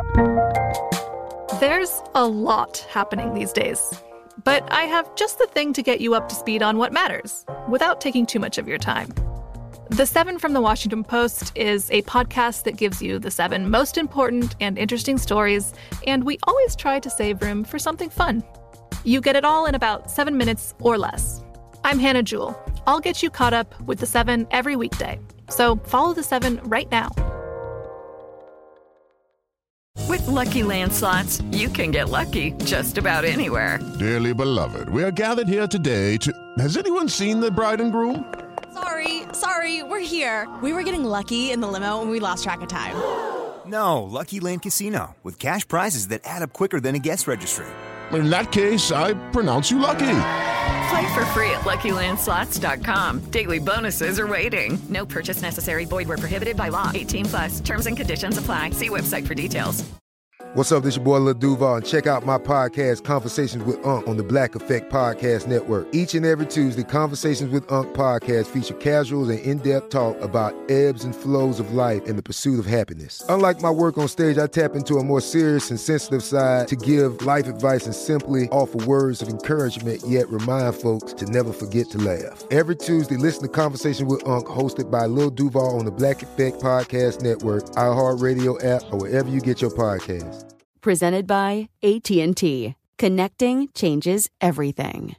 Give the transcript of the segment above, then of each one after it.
There's a lot happening these days, but I have just the thing to get you up to speed on what matters, without taking too much of your time. The 7 from the Washington Post is a podcast that gives you the 7 most important and interesting stories, and we always try to save room for something fun. You get it all in about 7 minutes or less. I'm Hannah Jewell. I'll get you caught up with the 7 every weekday. So follow the 7 right now. With Lucky Land Slots, you can get lucky just about anywhere. Dearly beloved, we are gathered here today to... Has anyone seen the bride and groom? Sorry, we're here. We were getting lucky in the limo and we lost track of time. No, Lucky Land Casino, with cash prizes that add up quicker than a guest registry. In that case, I pronounce you lucky. Play for free at LuckyLandSlots.com. Daily bonuses are waiting. No purchase necessary. Void where prohibited by law. 18+. Terms and conditions apply. See website for details. What's up? This your boy Lil Duval, and check out my podcast, Conversations with Unc, on the Black Effect Podcast Network. Each and every Tuesday, Conversations with Unc podcast feature casuals and in-depth talk about ebbs and flows of life and the pursuit of happiness. Unlike my work on stage, I tap into a more serious and sensitive side to give life advice and simply offer words of encouragement, yet remind folks to never forget to laugh. Every Tuesday, listen to Conversations with Unc, hosted by Lil Duval on the Black Effect Podcast Network, iHeartRadio app, or wherever you get your podcasts. Presented by AT&T. Connecting changes everything.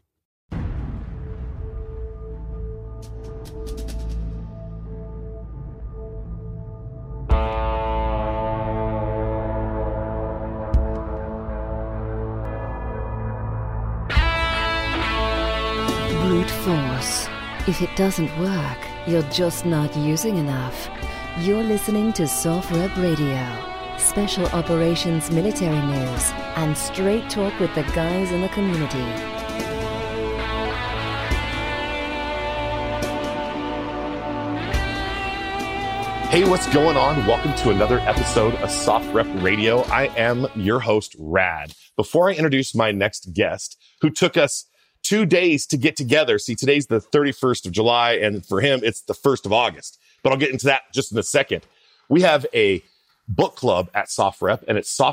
Brute force. If it doesn't work, you're just not using enough. You're listening to Soft Rep Radio. Special operations military news, and straight talk with the guys in the community. Hey, what's going on? Welcome to another episode of Soft Rep Radio. I am your host, Rad. Before I introduce my next guest, who took us 2 days to get together. See, today's the 31st of July, and for him, it's the 1st of August. But I'll get into that just in a second. We have a book club at SoftRep, and it's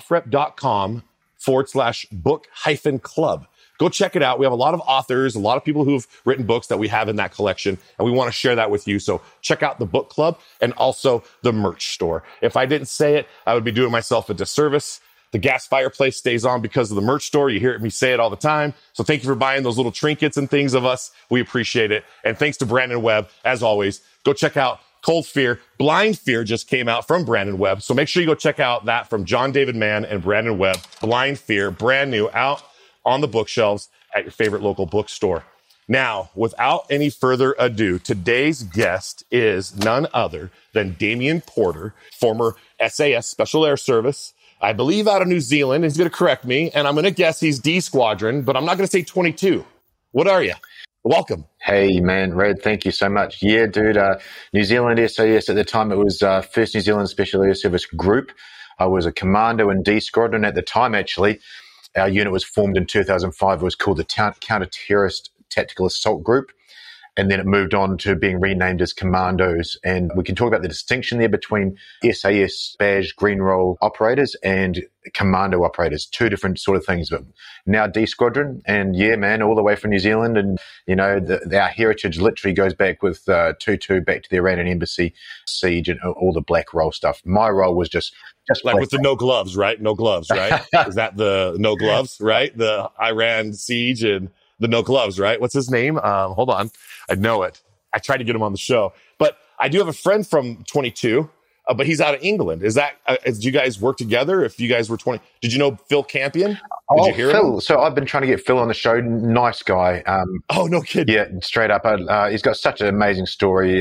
softrep.com/book-club. Go check it out. We have a lot of authors, a lot of people who've written books that we have in that collection, and we want to share that with you. So check out the book club and also the merch store. If I didn't say it, I would be doing myself a disservice. The gas fireplace stays on because of the merch store. You hear me say it all the time. So thank you for buying those little trinkets and things of us. We appreciate it. And thanks to Brandon Webb, as always. Go check out Cold Fear. Blind Fear just came out from Brandon Webb. So make sure you go check out that from John David Mann and Brandon Webb. Blind Fear, brand new, out on the bookshelves at your favorite local bookstore. Now, without any further ado, today's guest is none other than Damian Porter, former SAS Special Air Service, I believe out of New Zealand. He's going to correct me, and I'm going to guess he's D Squadron, but I'm not going to say 22. What are you? Welcome. Hey, man, Red, thank you so much. Yeah, dude, New Zealand SAS at the time, it was 1st New Zealand Special Air Service Group. I was a commando in D Squadron at the time, actually. Our unit was formed in 2005. It was called the Counter-Terrorist Tactical Assault Group. And then it moved on to being renamed as Commandos. And we can talk about the distinction there between SAS badge green roll operators and commando operators, 2 different sort of things. But now D Squadron, and yeah, man, all the way from New Zealand. And, you know, our heritage literally goes back with 2-2 back to the Iranian embassy siege and all the black roll stuff. My role was just like with the no gloves, right? No gloves, right? Is that the no gloves, right? The Iran siege and the no gloves, right? What's his name? Hold on. I know it. I tried to get him on the show. But I do have a friend from 22, but he's out of England. Is that, did you guys work together if you guys were 20? Did you know Phil Campion? Did you hear Phil. him? So I've been trying to get Phil on the show. Nice guy. Oh, no kidding. Yeah, straight up. He's got such an amazing story.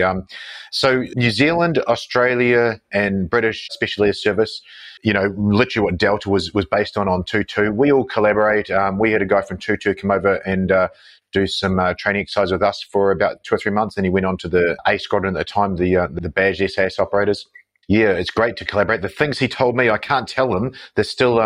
So New Zealand, Australia, and British Special Air Service, you know, literally what Delta was based on 2-2. We all collaborate. We had a guy from 2-2 come over and do some training exercise with us for about 2 or 3 months. Then he went on to the A Squadron at the time, the badged SAS operators. Yeah, it's great to collaborate. The things he told me, I can't tell them. They're still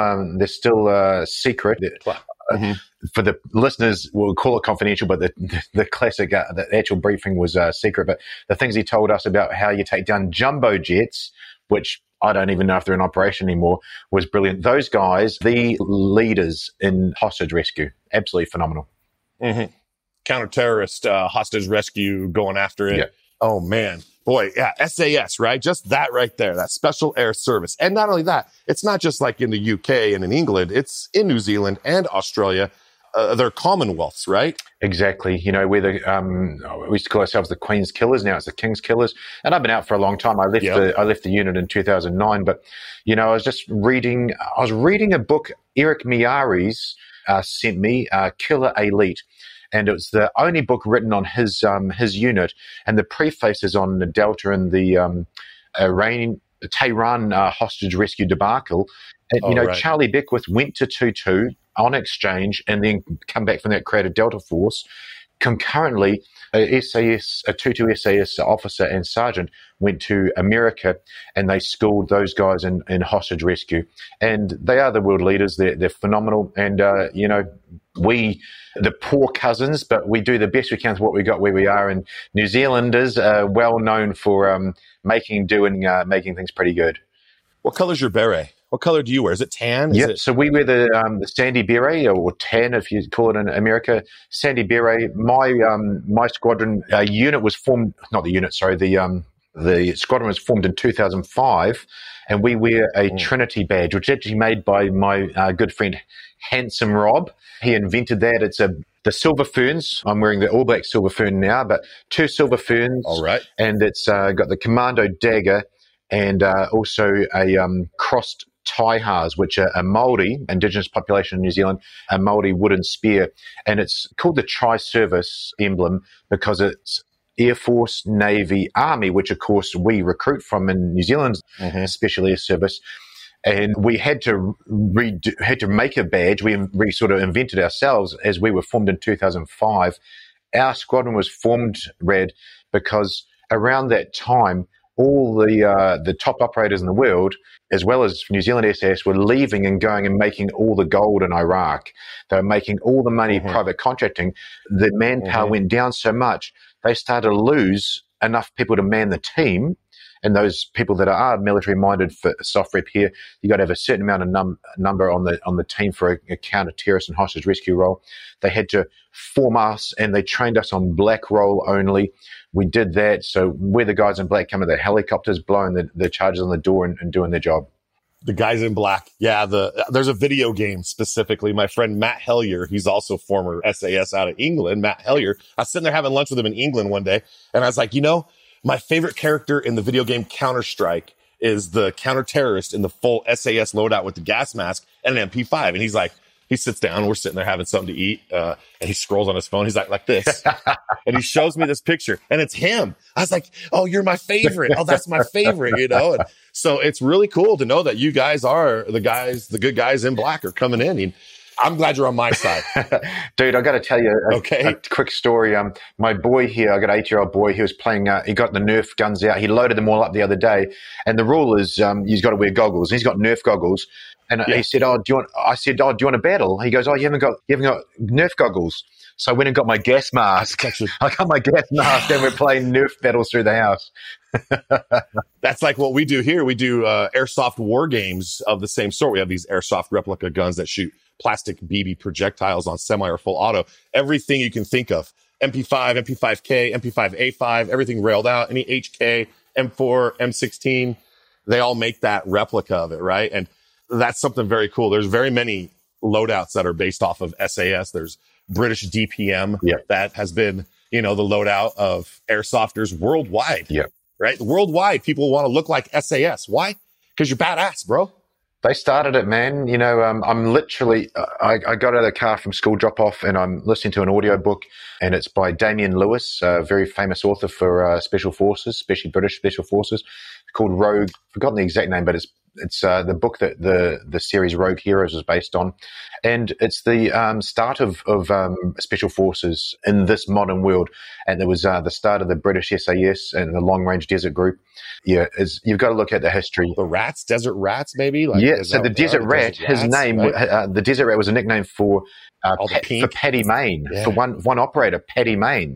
secret. Mm-hmm. For the listeners, we'll call it confidential, but the classic, the actual briefing was secret. But the things he told us about how you take down jumbo jets which I don't even know if they're in operation anymore, was brilliant. Those guys, the leaders in hostage rescue, absolutely phenomenal. Mm-hmm. Counter-terrorist hostage rescue, going after it. Yeah. Oh, man. Boy, yeah, SAS, right? Just that right there, that Special Air Service. And not only that, it's not just like in the UK and in England. It's in New Zealand and Australia. They're commonwealths, right? Exactly. You know, we're we used to call ourselves the Queen's Killers. Now it's the King's Killers. And I've been out for a long time. I left the unit in 2009. But, you know, I was reading a book Eric Miari's sent me, Killer Elite. And it was the only book written on his unit, and the preface is on the Delta and the Tehran hostage rescue debacle. And, Charlie Beckwith went to 2-2 on exchange and then come back from that, created Delta Force. Concurrently, a 2-2 SAS officer and sergeant went to America, and they schooled those guys in hostage rescue. And they are the world leaders. They're phenomenal. And, we, the poor cousins, but we do the best we can with what we got where we are. And New Zealanders are well known for making things pretty good. What color's your beret? What color do you wear? Is it tan? Yeah, so we wear the sandy beret, or tan if you call it in America. Sandy beret. My squadron unit was formed. Not the unit, sorry. The squadron was formed in 2005, and we wear a Trinity badge, which is actually made by my good friend Handsome Rob. He invented that. It's the Silver Ferns. I'm wearing the All Black Silver Fern now, but 2 Silver Ferns. All right. And it's got the Commando dagger and also a crossed taihas, which are a Māori, indigenous population in New Zealand, a Māori wooden spear. And it's called the Tri-Service emblem because it's Air Force, Navy, Army, which of course we recruit from in New Zealand's Special Air Service. And we had to make a badge. We sort of invented ourselves as we were formed in 2005. Our squadron was formed, Rad, because around that time, all the top operators in the world, as well as New Zealand SAS, were leaving and going and making all the gold in Iraq. They were making all the money private contracting. The manpower went down so much, they started to lose enough people to man the team. And those people that are military-minded for SOFREP here, you got to have a certain amount of number on the team for a counter-terrorist and hostage rescue role. They had to form us, and they trained us on black role only. We did that, so we're the guys in black coming with the helicopters, blowing the charges on the door and doing their job. The guys in black. Yeah, there's a video game specifically. My friend Matt Hellier, he's also former SAS out of England, Matt Hellier. I was sitting there having lunch with him in England one day, and I was like, my favorite character in the video game Counter-Strike is the counter-terrorist in the full SAS loadout with the gas mask and an MP5. And he's like, he sits down, we're sitting there having something to eat, and he scrolls on his phone. He's like this. And he shows me this picture, and it's him. I was like, oh, you're my favorite. Oh, that's my favorite, And so it's really cool to know that you guys are the good guys in black are coming in. I'm glad you're on my side. Dude, I got to tell you a quick story. My boy here, I got an 8-year-old boy, he was playing, he got the Nerf guns out. He loaded them all up the other day. And the rule is he's got to wear goggles. And he's got Nerf goggles. And he said, do you want a battle? He goes, you haven't got Nerf goggles. So I went and got my gas mask. I got my gas mask and we're playing Nerf battles through the house. That's like what we do here. We do airsoft war games of the same sort. We have these airsoft replica guns that shoot plastic BB projectiles on semi or full auto. Everything you can think of. MP5, MP5K, MP5A5, everything railed out. Any HK, M4, M16, they all make that replica of it, right? And that's something very cool. There's very many loadouts that are based off of SAS. There's British DPM that has been, the loadout of airsofters worldwide. Yeah. Right? Worldwide, people want to look like SAS. Why? Because you're badass, bro. They started it, man. I'm literally, I got out of the car from school drop off and I'm listening to an audio book, and it's by Damian Lewis, a very famous author for Special Forces, especially British Special Forces, called Rogue. I've forgotten the exact name, but it's the book that the series Rogue Heroes is based on. And it's the start of Special Forces in this modern world. And there was the start of the British SAS and the Long Range Desert Group. Yeah, you've got to look at the history. The Rats, Desert Rats, maybe? So the Desert Rat, his name, right? The Desert Rat was a nickname for Paddy Mayne, for one operator, Paddy Mayne.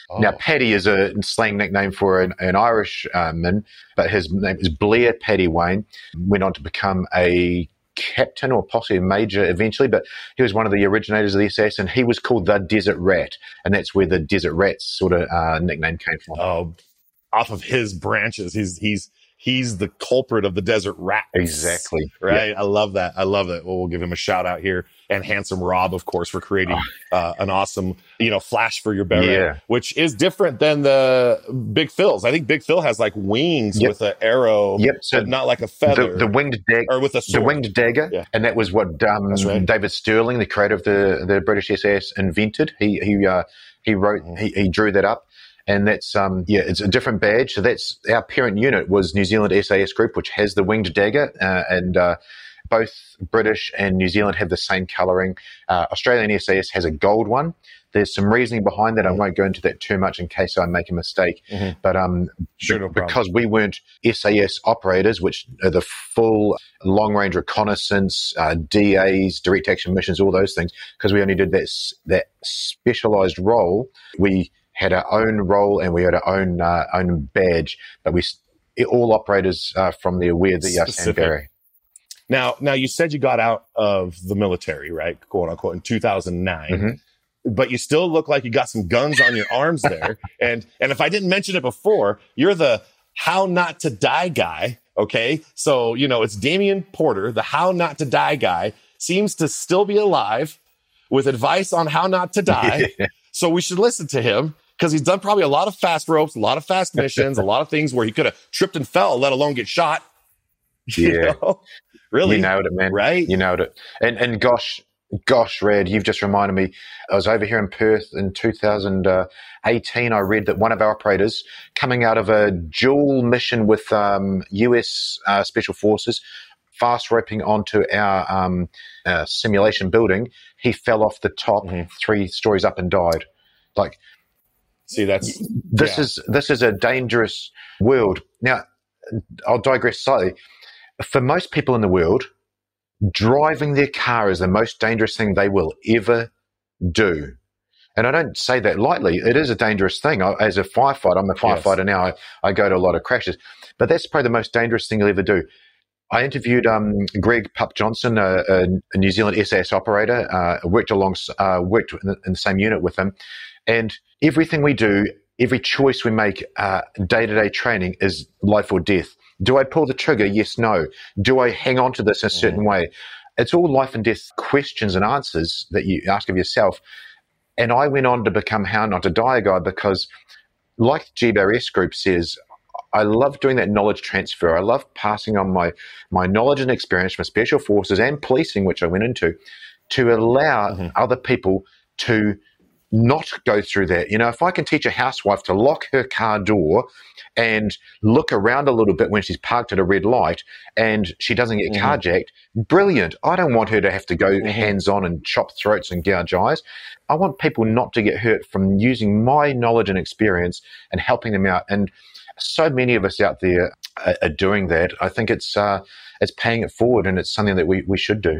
Now, Paddy is a slang nickname for an Irishman, but his name is Blair Paddy Wayne. Went on to become a captain or possibly a major eventually, but he was one of the originators of the SAS, and he was called the Desert Rat, and that's where the Desert Rats sort of nickname came from. Oh, off of his branches. He's the culprit of the Desert Rats. Exactly. Right. Yeah. I love that. Well, we'll give him a shout out here. And Handsome Rob, of course, for creating an awesome, flash for your beret, which is different than the Big Phil's. I think Big Phil has like wings with an arrow, so but not like a feather. The winged dagger, or with a sword. The winged dagger, and that was what David Stirling, the creator of the British SAS, invented. He wrote, he drew that up. And that's, it's a different badge. So that's our parent unit was New Zealand SAS Group, which has the winged dagger, and both British and New Zealand have the same colouring. Australian SAS has a gold one. There's some reasoning behind that. I won't go into that too much in case I make a mistake. But because we weren't SAS operators, which are the full long-range reconnaissance, DAs, direct action missions, all those things, because we only did that specialised role, we had our own role and we had our own badge, but all operators from there wear the Sandberry. Now you said you got out of the military, right, quote unquote, in 2009, but you still look like you got some guns on your arms there. And if I didn't mention it before, you're the How Not to Die guy. Okay, so it's Damian Porter, the How Not to Die guy, seems to still be alive with advice on how not to die. So we should listen to him, because he's done probably a lot of fast ropes, a lot of fast missions, a lot of things where he could have tripped and fell, let alone get shot. Yeah. Really? You nailed it, man. Right? You nailed it. And gosh, Rad, you've just reminded me. I was over here in Perth in 2018. I read that one of our operators, coming out of a dual mission with US Special Forces, fast roping onto our simulation building, he fell off the top 3 stories up and died. Like, see, this is a dangerous world. Now, I'll digress slightly. For most people in the world, driving their car is the most dangerous thing they will ever do. And I don't say that lightly. It is a dangerous thing. As a firefighter, I'm a firefighter now. I go to a lot of crashes. But that's probably the most dangerous thing you'll ever do. I interviewed Greg Pup Johnson, a New Zealand SAS operator, worked in the same unit with him. And everything we do, every choice we make, day-to-day training is life or death. Do I pull the trigger? Yes, no. Do I hang on to this in a certain way? It's all life and death questions and answers that you ask of yourself. And I went on to become How Not to Die guy because, like GBRS Group says, I love doing that knowledge transfer. I love passing on my knowledge and experience from Special Forces and policing, which I went into, to allow other people to not go through that. If I can teach a housewife to lock her car door and look around a little bit when she's parked at a red light and she doesn't get carjacked, brilliant. I don't want her to have to go hands-on and chop throats and gouge eyes. I want people not to get hurt from using my knowledge and experience and helping them out. And so many of us out there are doing that. I think it's paying it forward, and it's something that we should do.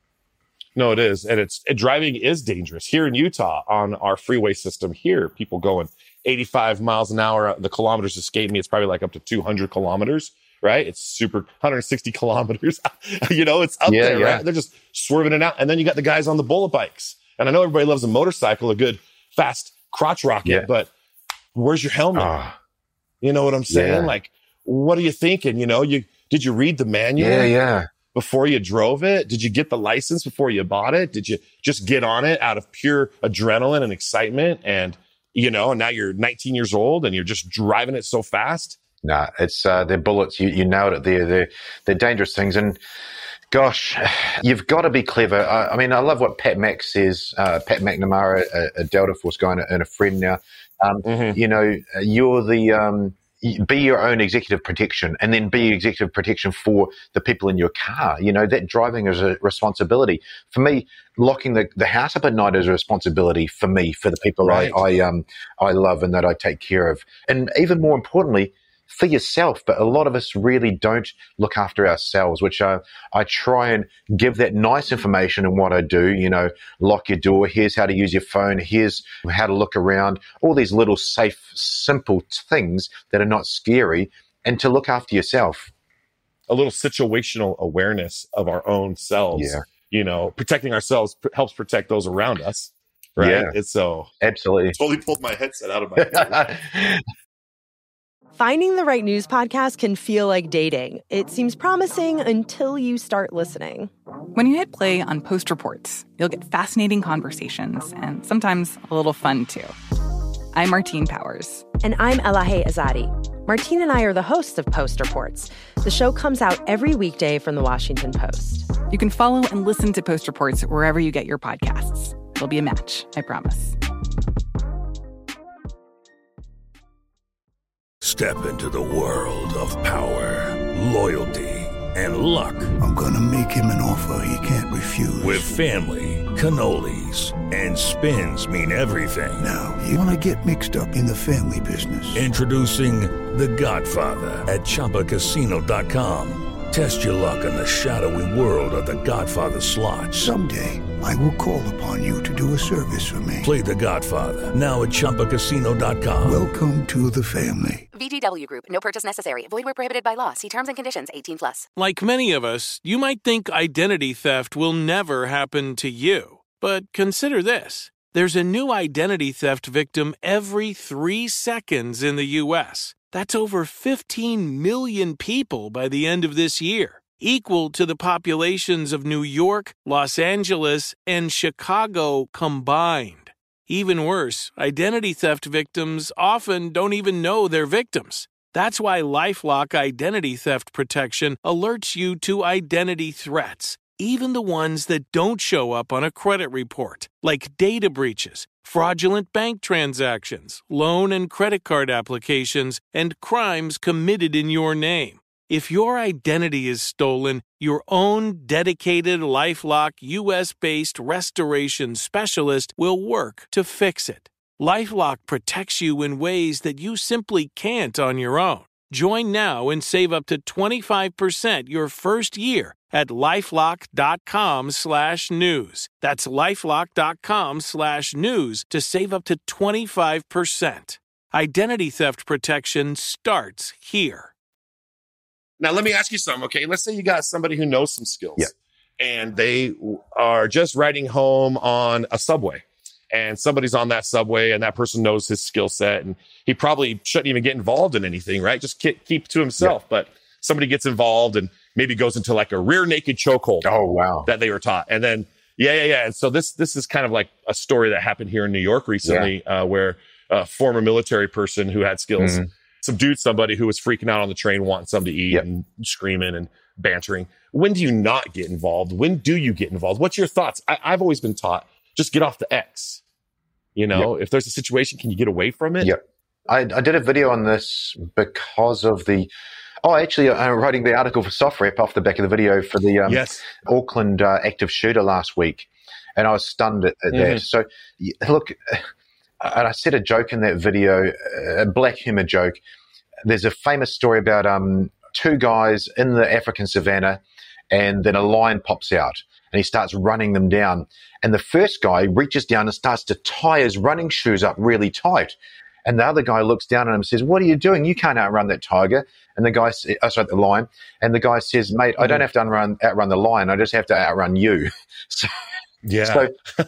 No, it is. And driving is dangerous. Here in Utah, on our freeway system here, people going 85 miles an hour. The kilometers escape me. It's probably like up to 200 kilometers, right? It's super 160 kilometers. It's up there, right? They're just swerving it out. And then you got the guys on the bullet bikes. And I know everybody loves a motorcycle, a good fast crotch rocket, but where's your helmet? You know what I'm saying? Yeah. Like, what are you thinking? Did you read the manual? Yeah. Before you drove it? Did you get the license before you bought it? Did you just get on it out of pure adrenaline and excitement? And, and now you're 19 years old and you're just driving it so fast? Nah, it's, they're bullets. You nailed it there. They're dangerous things. And gosh, you've got to be clever. I mean, I love what Pat Mack says, Pat McNamara, a Delta Force guy and a friend now. You're the, be your own executive protection, and then be executive protection for the people in your car. That driving is a responsibility. For me, locking the house up at night is a responsibility for me, for the people I love and that I take care of. And even more importantly, for yourself. But a lot of us really don't look after ourselves, which I try and give that nice information in what I do. You know, lock your door. Here's how to use your phone. Here's how to look around. All these little safe, simple things that are not scary, and to look after yourself. A little situational awareness of our own selves. Yeah. You know, protecting ourselves helps protect those around us. Right. Yeah. It's so absolutely. Totally pulled my headset out of my head. Finding the right news podcast can feel like dating. It seems promising until you start listening. When you hit play on Post Reports, you'll get fascinating conversations and sometimes a little fun, too. I'm Martine Powers. And I'm Elahe Azadi. Martine and I are the hosts of Post Reports. The show comes out every weekday from The Washington Post. You can follow and listen to Post Reports wherever you get your podcasts. It'll be a match, I promise. Step into the world of power, loyalty, and luck. I'm gonna make him an offer he can't refuse. With family, cannolis, and spins mean everything. Now, you wanna get mixed up in the family business. Introducing The Godfather at ChumbaCasino.com. Test your luck in the shadowy world of The Godfather slot. Someday, I will call upon you to do a service for me. Play The Godfather, now at ChumbaCasino.com. Welcome to the family. VGW Group. No purchase necessary. Void where prohibited by law. See terms and conditions. 18+. Like many of us, you might think identity theft will never happen to you. But consider this. There's a new identity theft victim every 3 seconds in the U.S. That's over 15 million people by the end of this year, equal to the populations of New York, Los Angeles, and Chicago combined. Even worse, identity theft victims often don't even know they're victims. That's why LifeLock Identity Theft Protection alerts you to identity threats, even the ones that don't show up on a credit report, like data breaches, fraudulent bank transactions, loan and credit card applications, and crimes committed in your name. If your identity is stolen, your own dedicated LifeLock U.S.-based restoration specialist will work to fix it. LifeLock protects you in ways that you simply can't on your own. Join now and save up to 25% your first year at LifeLock.com/news. That's LifeLock.com/news to save up to 25%. Identity theft protection starts here. Now, let me ask you something, okay? Let's say you got somebody who knows some skills. Yeah. And they are just riding home on a subway. And somebody's on that subway, and that person knows his skill set. And he probably shouldn't even get involved in anything, right? Just keep to himself. Yeah. But somebody gets involved and maybe goes into like a rear naked chokehold. Oh, wow. That they were taught. And then, yeah. And so this is kind of like a story that happened here in New York recently, where a former military person who had skills subdued somebody who was freaking out on the train, wanting something to eat and screaming and bantering. When do you not get involved? When do you get involved? What's your thoughts? I've always been taught, just get off the X. You know, if there's a situation, can you get away from it? Yeah. I did a video on this because of the... actually, I'm writing the article for SoftRep off the back of the video for the Auckland active shooter last week. And I was stunned at that. So, look... And I said a joke in that video, a black humor joke. There's a famous story about two guys in the African savannah, and then a lion pops out, and he starts running them down. And the first guy reaches down and starts to tie his running shoes up really tight. And the other guy looks down at him and says, "What are you doing? You can't outrun that tiger." And the guy, the lion. And the guy says, "Mate, I don't have to outrun the lion. I just have to outrun you." So, yes,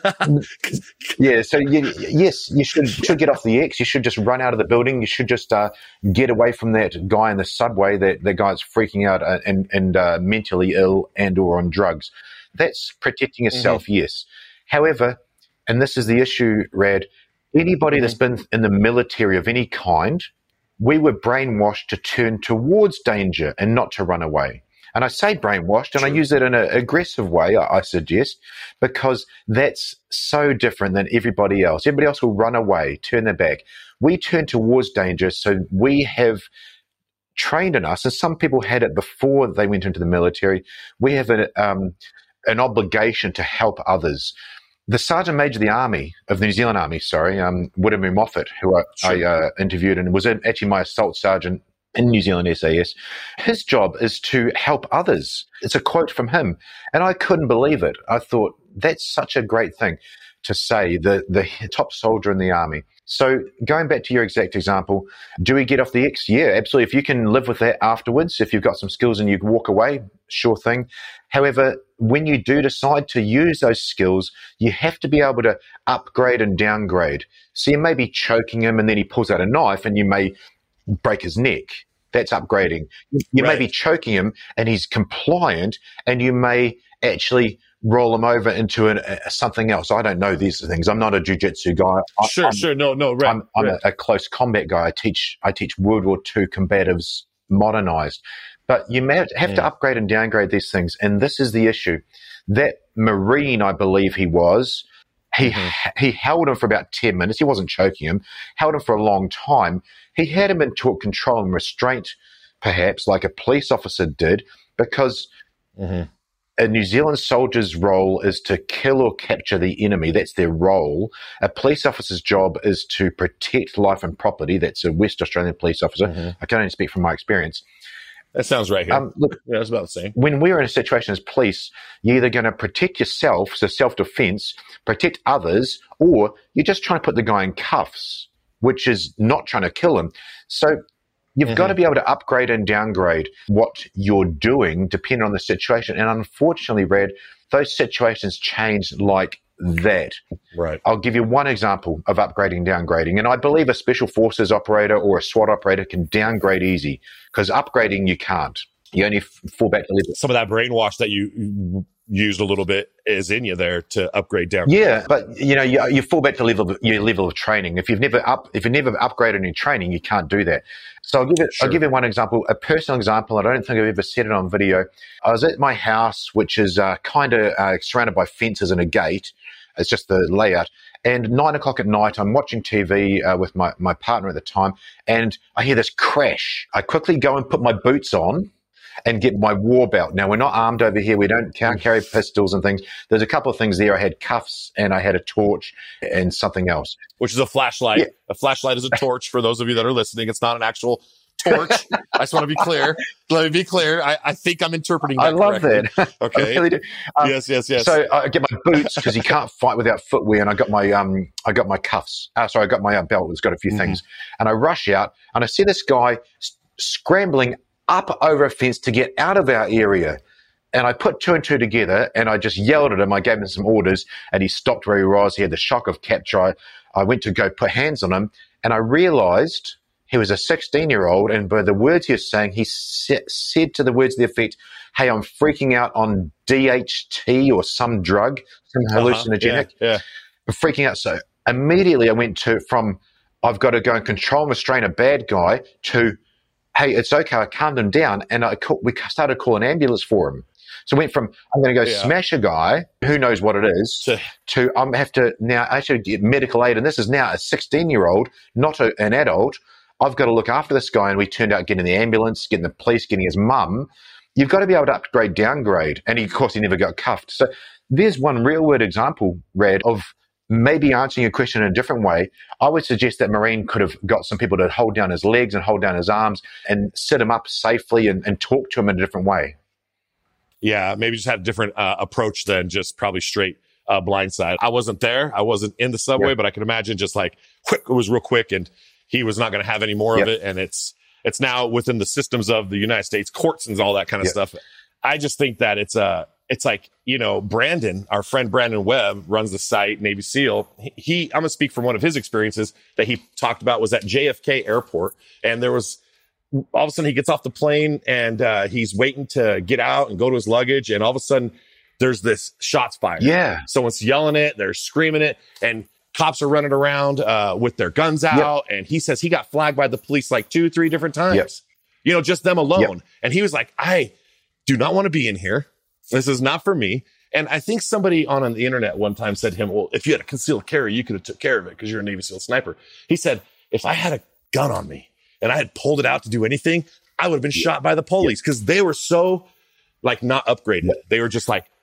you should get off the X. You should just run out of the building. You should just get away from that guy in the subway, that guy's freaking out and mentally ill and or on drugs. That's protecting yourself, yes. However, and this is the issue, Rad, anybody that's been in the military of any kind, we were brainwashed to turn towards danger and not to run away. And I say brainwashed, and I use it in an aggressive way, I suggest, because that's so different than everybody else. Everybody else will run away, turn their back. We turn towards danger, so we have trained in us, and some people had it before they went into the military. We have an obligation to help others. The Sergeant Major of the Army, of the New Zealand Army, William Moffat, who I interviewed, and was actually my assault sergeant in New Zealand SAS, his job is to help others. It's a quote from him. And I couldn't believe it. I thought, that's such a great thing to say, the top soldier in the army. So going back to your exact example, do we get off the X? Yeah, absolutely. If you can live with that afterwards, if you've got some skills and you can walk away, sure thing. However, when you do decide to use those skills, you have to be able to upgrade and downgrade. So you may be choking him and then he pulls out a knife and you may break his neck. That's upgrading. You may be choking him and he's compliant and you may actually roll him over into something else. I don't know these things. I'm not a jiu-jitsu guy. I'm a close combat guy. I teach World War II combatives modernized. But you may have to upgrade and downgrade these things. And this is the issue. That Marine, I believe he was, he held him for about 10 minutes. He wasn't choking him. Held him for a long time. He had him in control and restraint, perhaps, like a police officer did, because a New Zealand soldier's role is to kill or capture the enemy. That's their role. A police officer's job is to protect life and property. That's a West Australian police officer. I can only speak from my experience. That sounds right here. Look, yeah, that's about the same. When we're in a situation as police, you're either going to protect yourself, so self-defense, protect others, or you're just trying to put the guy in cuffs, which is not trying to kill him. So you've got to be able to upgrade and downgrade what you're doing depending on the situation. And unfortunately, Rad, those situations change like that. Right. I'll give you one example of upgrading and downgrading. And I believe a special forces operator or a SWAT operator can downgrade easy, because upgrading you can't. You only fall back to level. Some of that brainwash that you used a little bit is in you there to upgrade down. Yeah, but you fall back to your level of training. If you've never upgraded in training, you can't do that. So I'll give you one example, a personal example. I don't think I've ever said it on video. I was at my house, which is kind of surrounded by fences and a gate. It's just the layout. And 9 o'clock at night, I'm watching TV with my partner at the time, and I hear this crash. I quickly go and put my boots on and get my war belt. Now, we're not armed over here. We can't carry pistols and things. There's a couple of things there. I had cuffs and I had a torch and something else. Which is a flashlight. Yeah. A flashlight is a torch for those of you that are listening. It's not an actual torch. I just want to be clear. Let me be clear. I think I'm interpreting that I love correctly. that. Okay. I really do. Yes. So I get my boots because you can't fight without footwear, and I got my cuffs. I got my belt. It's got a few things. And I rush out and I see this guy scrambling up over a fence to get out of our area. And I put 2 and 2 together and I just yelled at him. I gave him some orders and he stopped where he was. He had the shock of capture. I went to go put hands on him and I realized he was a 16-year-old. And by the words he was saying, he said to the words to the effect, "Hey, I'm freaking out on DHT or some drug, some hallucinogenic." Yeah. I'm freaking out. So immediately I went from I've got to go and control and restrain a bad guy to, hey, it's okay. I calmed him down, and we started calling an ambulance for him. So it went from I'm going to go smash a guy, who knows what it is, to I'm have to now actually get medical aid, and this is now a 16-year-old, not an adult. I've got to look after this guy, and we turned out getting the ambulance, getting the police, getting his mum. You've got to be able to upgrade, downgrade, and of course he never got cuffed. So there's one real-world example, Rad, of maybe answering your question in a different way. I would suggest that Marine could have got some people to hold down his legs and hold down his arms and sit him up safely and talk to him in a different way. Yeah, maybe just had a different approach than just probably straight blindside. I wasn't there. I wasn't in the subway, but I can imagine just like quick. It was real quick, and he was not going to have any more of it. And it's now within the systems of the United States courts and all that kind of stuff. I just think that it's like, Brandon, our friend Brandon Webb, runs the site, Navy SEAL. I'm going to speak from one of his experiences that he talked about was at JFK airport. And there was, all of a sudden he gets off the plane and he's waiting to get out and go to his luggage. And all of a sudden there's this shots fired. Yeah. Someone's yelling it. They're screaming it. And cops are running around with their guns out. And he says he got flagged by the police like 2-3 different times. Just them alone. And he was like, I do not want to be in here. This is not for me. And I think somebody on the internet one time said to him, well, if you had a concealed carry, you could have took care of it because you're a Navy SEAL sniper. He said, if I had a gun on me and I had pulled it out to do anything, I would have been shot by the police because they were so like not upgraded. They were just like,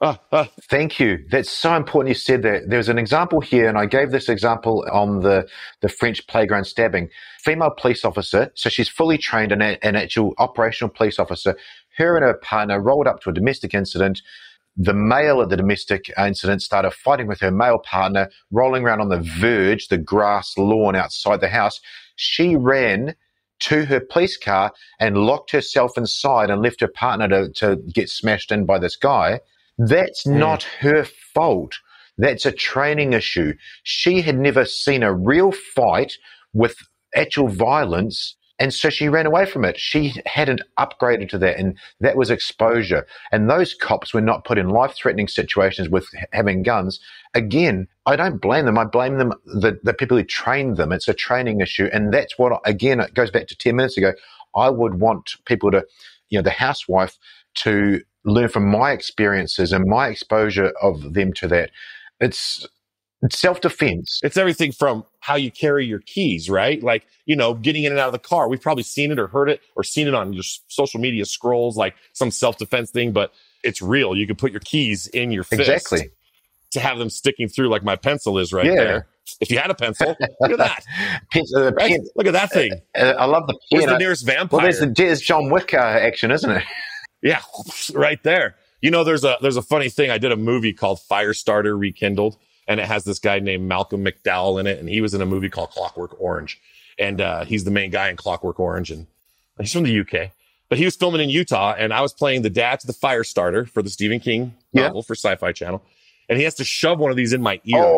Thank you. That's so important you said that. There's an example here, and I gave this example on the French playground stabbing. Female police officer, so she's fully trained, an actual operational police officer. Her and her partner rolled up to a domestic incident. The male at the domestic incident started fighting with her male partner, rolling around on the verge, the grass lawn outside the house. She ran to her police car and locked herself inside and left her partner to get smashed in by this guy. That's not her fault. That's a training issue. She had never seen a real fight with actual violence, and so she ran away from it. She hadn't upgraded to that, and that was exposure. And those cops were not put in life-threatening situations with having guns. Again, I don't blame them. I blame them, the people who trained them. It's a training issue, and that's what, again, it goes back to 10 minutes ago. I would want people to, the housewife to learn from my experiences and my exposure of them to that. It's self-defense. It's everything from how you carry your keys, right? Like, getting in and out of the car. We've probably seen it or heard it or seen it on your social media scrolls, like some self-defense thing, but it's real. You can put your keys in your fist. Exactly. To have them sticking through like my pencil is right there. If you had a pencil, look at that. Right? Look at that thing. I love the pen. Where's the nearest vampire? Well, there's John Wick action, isn't it? Yeah, right there. There's a funny thing. I did a movie called Firestarter Rekindled, and it has this guy named Malcolm McDowell in it, and he was in a movie called Clockwork Orange, and he's the main guy in Clockwork Orange, and he's from the UK, but he was filming in Utah, and I was playing the dad to the Firestarter for the Stephen King novel for Sci-Fi Channel, and he has to shove one of these in my ear.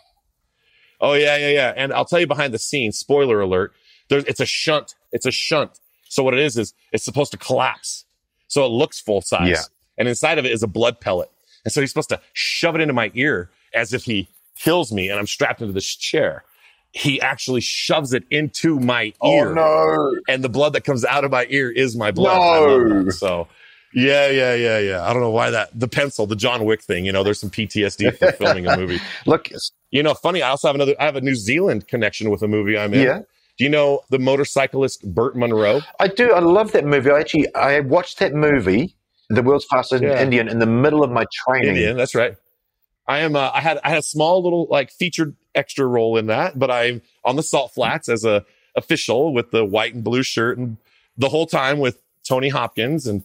Oh yeah. And I'll tell you behind the scenes, spoiler alert, it's a shunt. So what it is it's supposed to collapse. So it looks full size. Yeah. And inside of it is a blood pellet. And so he's supposed to shove it into my ear as if he kills me and I'm strapped into this chair. He actually shoves it into my ear. Oh, no. And the blood that comes out of my ear is my blood. No. I love that. So, yeah. I don't know why the pencil, the John Wick thing, there's some PTSD for filming a movie. Look. Funny, I also have a New Zealand connection with a movie I'm in. Yeah. Do you know the motorcyclist Burt Munro? I do. I love that movie. I watched that movie, The World's Fastest Indian, in the middle of my training. Indian, that's right. I had a small little featured extra role in that, but I'm on the Salt Flats as a official with the white and blue shirt, and the whole time with Tony Hopkins, and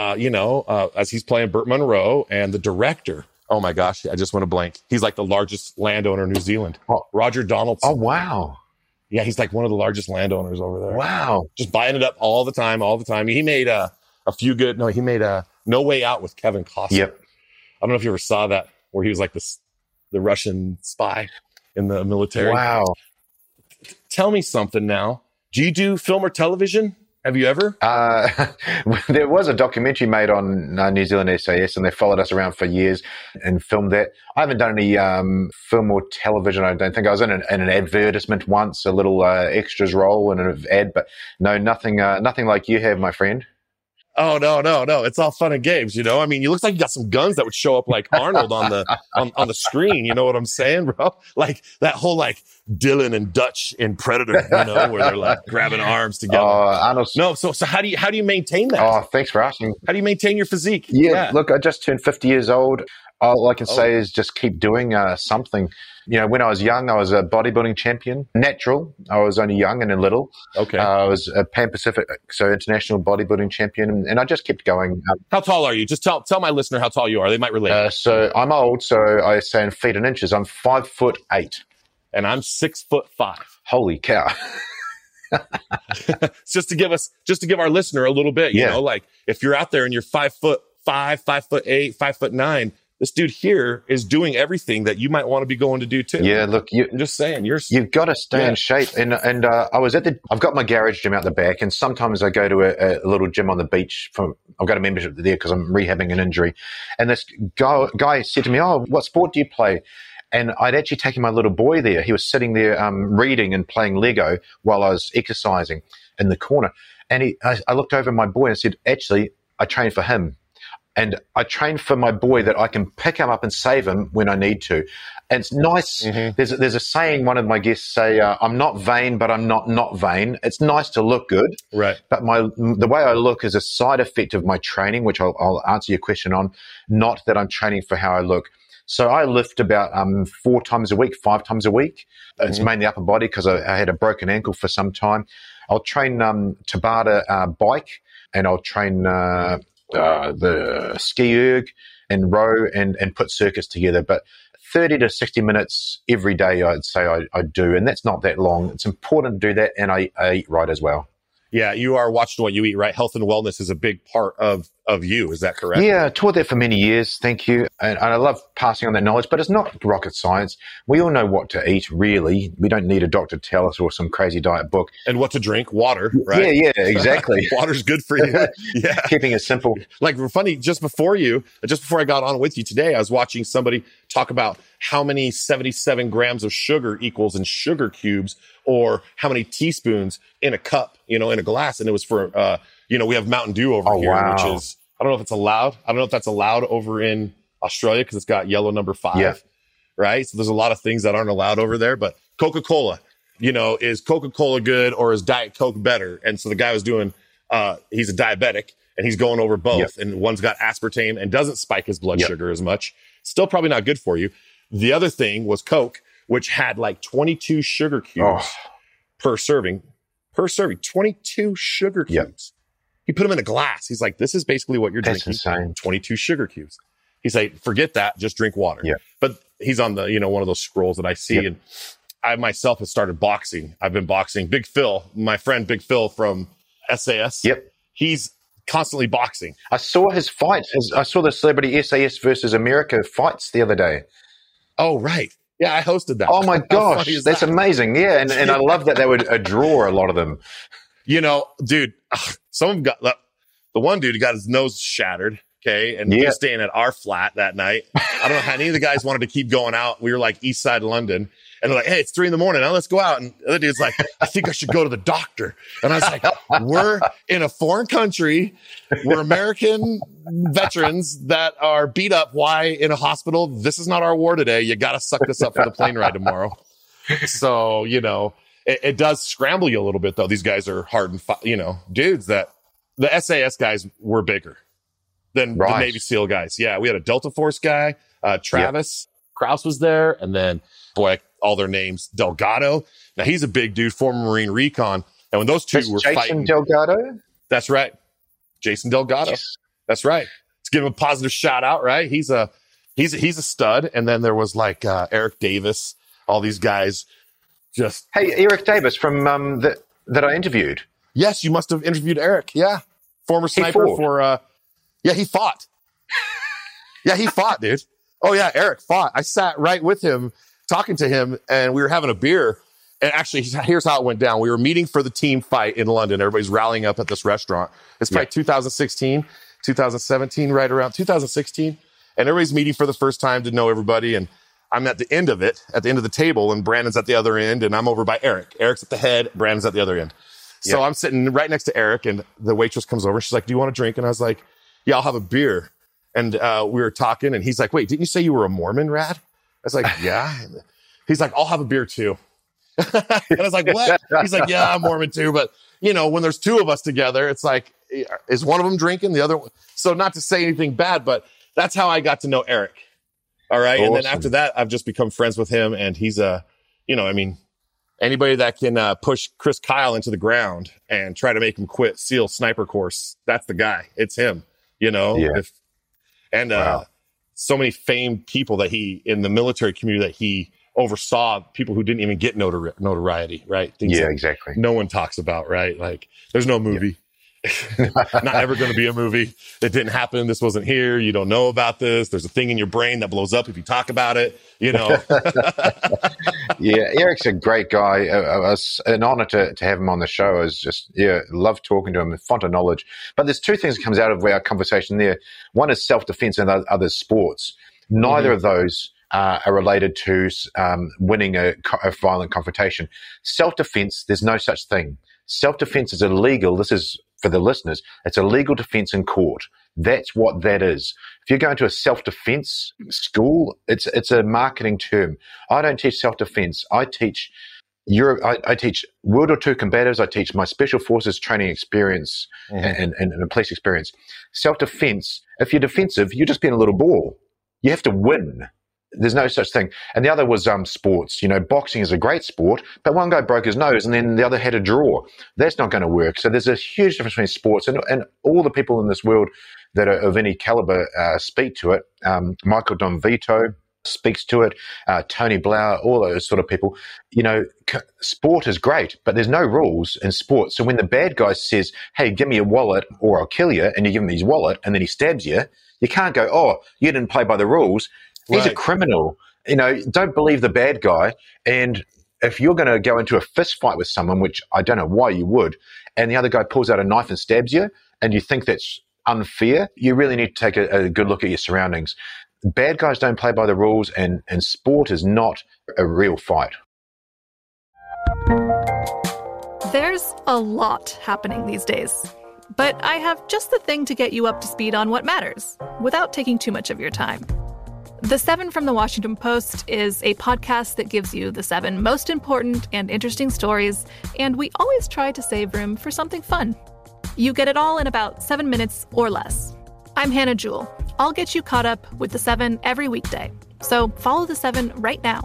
as he's playing Burt Munro, and the director. Oh my gosh, I just went a blank. He's like the largest landowner in New Zealand. Roger Donaldson. Oh wow. Yeah, he's like one of the largest landowners over there. Wow. Just buying it up all the time. He made he made No Way Out with Kevin Costner. Yep. I don't know if you ever saw that, where he was like the Russian spy in the military. Wow. Tell me something now. Do you do film or television? Have you ever? There was a documentary made on New Zealand SAS, and they followed us around for years and filmed that. I haven't done any film or television, I don't think. I was in an advertisement once, a little extras role in an ad, but no, nothing like you have, my friend. Oh, no. It's all fun and games, I mean, you look like you got some guns that would show up like Arnold on the screen. You know what I'm saying, bro? Like that whole Dylan and Dutch in Predator, where they're like grabbing arms together. Arnold. No, so how do you maintain that? Oh, thanks for asking. How do you maintain your physique? Yeah. Look, I just turned 50 years old. All I can say is just keep doing something. When I was young, I was a bodybuilding champion. Natural. I was only young and a little. Okay. I was a Pan Pacific, so international bodybuilding champion, and I just kept going. How tall are you? Just tell my listener how tall you are. They might relate. So I'm old, so I say in feet and inches. I'm 5'8", and I'm 6'5". Holy cow! just to give our listener a little bit, if you're out there and you're 5'5", 5'8", 5'9", this dude here is doing everything that you might want to be going to do too. Yeah, look, I'm just saying, you've got to stay in shape. And I've got my garage gym out the back, and sometimes I go to a little gym on the beach. I've got a membership there because I'm rehabbing an injury. And this guy said to me, "Oh, what sport do you play?" And I'd actually taken my little boy there. He was sitting there reading and playing Lego while I was exercising in the corner. And I looked over at my boy and said, "Actually, I trained for him." And I train for my boy that I can pick him up and save him when I need to. And it's nice. There's a saying one of my guests say, I'm not vain, but I'm not vain. It's nice to look good. Right. But the way I look is a side effect of my training, which I'll answer your question on, not that I'm training for how I look. So I lift about 4 times a week, 5 times a week. It's mainly upper body because I had a broken ankle for some time. I'll train Tabata bike, and I'll train the ski erg and row and put circuits together. But 30 to 60 minutes every day, I'd say I do. And that's not that long. It's important to do that. And I eat right as well. Yeah, you are watching what you eat, right? Health and wellness is a big part of you. Is that correct? Yeah, I taught that for many years. Thank you. And I love passing on that knowledge, but it's not rocket science. We all know what to eat, really. We don't need a doctor to tell us or some crazy diet book. And what to drink, water, right? Yeah, exactly. Water's good for you. Yeah. Keeping it simple. Like, funny, just before I got on with you today, I was watching somebody talk about how many 77 grams of sugar equals in sugar cubes, or how many teaspoons in a cup, in a glass. And it was for, we have Mountain Dew over here, which is, I don't know if it's allowed. I don't know if that's allowed over in Australia because it's got yellow number 5, right? So there's a lot of things that aren't allowed over there. But Coca-Cola, is Coca-Cola good or is Diet Coke better? And so the guy was doing, he's a diabetic and he's going over both. And one's got aspartame and doesn't spike his blood sugar as much. Still probably not good for you. The other thing was Coke, which had like 22 sugar cubes per serving, 22 sugar cubes. He put them in a glass. He's like, this is basically what you're drinking. Insane. 22 sugar cubes. He's like, forget that. Just drink water. But he's on the, one of those scrolls that I see. And I myself have started boxing. I've been boxing. Big Phil, my friend Big Phil from SAS. He's constantly boxing. I saw his fights. I saw the Celebrity SAS versus America fights the other day. Oh, right. Yeah, I hosted that. Oh, my gosh. That's amazing. Yeah, and I love that they would draw a lot of them. Dude, some of them got – the one dude got his nose shattered, okay, and he was staying at our flat that night. I don't know how any of the guys wanted to keep going out. We were like East Side London. And they're like, hey, it's 3 a.m. Now let's go out. And the other dude's like, I think I should go to the doctor. And I was like, we're in a foreign country. We're American veterans that are beat up. Why in a hospital? This is not our war today. You got to suck this up for the plane ride tomorrow. So, it does scramble you a little bit, though. These guys are hard and, dudes that the SAS guys were bigger than the Navy SEAL guys. Yeah, we had a Delta Force guy, Travis Krause was there. And then, all their names, Delgado. Now he's a big dude, former Marine Recon. And when those two were Jason fighting, Delgado. That's right, Jason Delgado. Yes. That's right. Let's give him a positive shout out. Right, he's a stud. And then there was like Eric Davis. All these guys. Hey, Eric Davis from that I interviewed. Yes, you must have interviewed Eric. Yeah, former sniper for. He fought. He fought, dude. Oh yeah, Eric fought. I sat right with him, talking to him, and we were having a beer. And actually, here's how it went down. We were meeting for the team fight in London. Everybody's rallying up at this restaurant. It's probably 2016, 2017, right around 2016. And everybody's meeting for the first time to know everybody. And I'm at the end of it, at the end of the table, and Brandon's at the other end, and I'm over by Eric. Eric's at the head, Brandon's at the other end. So I'm sitting right next to Eric, and the waitress comes over. She's like, do you want a drink? And I was like, yeah, I'll have a beer. And we were talking, and he's like, wait, didn't you say you were a Mormon, Rad? I was like, yeah. He's like, I'll have a beer too. And I was like, what? He's like, yeah, I'm Mormon too. But, when there's 2 of us together, it's like, is one of them drinking? The other one? So not to say anything bad, but that's how I got to know Eric. All right. Awesome. And then after that, I've just become friends with him. And he's anybody that can push Chris Kyle into the ground and try to make him quit SEAL sniper course, that's the guy. It's him, so many famed people that he, in the military community, that he oversaw, people who didn't even get notoriety, right? Things exactly. No one talks about, right? Like, there's no movie. Not ever going to be a movie. It didn't happen. This wasn't here. You don't know about this. There's a thing in your brain that blows up if you talk about it, Yeah, Eric's a great guy. It's an honor to have him on the show. I was just, love talking to him, font of knowledge. But there's 2 things that comes out of our conversation there. One is self-defense and the other is sports. Neither of those are related to winning a violent confrontation. Self-defense, there's no such thing. Self-defense is illegal. This is for the listeners, it's a legal defense in court. That's what that is. If you're going to a self-defense school, it's a marketing term. I don't teach self-defense. I teach World War II combatives. I teach my special forces training experience and police experience. Self-defense, if you're defensive, you're just being a little ball. You have to win. There's no such thing. And the other was sports. Boxing is a great sport, but one guy broke his nose and then the other had a draw. That's not going to work. So there's a huge difference between sports, and all the people in this world that are of any caliber speak to it. Michael Donvito speaks to it, Tony Blair, all those sort of people. Sport is great, but there's no rules in sport. So when the bad guy says, hey, give me a wallet or I'll kill you, and you give him his wallet and then he stabs you, you can't go, oh, you didn't play by the rules. He's a criminal. Don't believe the bad guy. And if you're going to go into a fist fight with someone, which I don't know why you would, and the other guy pulls out a knife and stabs you, and you think that's unfair, you really need to take a good look at your surroundings. Bad guys don't play by the rules, and sport is not a real fight. There's a lot happening these days, but I have just the thing to get you up to speed on what matters without taking too much of your time. The 7 from the Washington Post is a podcast that gives you the 7 most important and interesting stories, and we always try to save room for something fun. You get it all in about 7 minutes or less. I'm Hannah Jewell. I'll get you caught up with the 7 every weekday. So follow the 7 right now.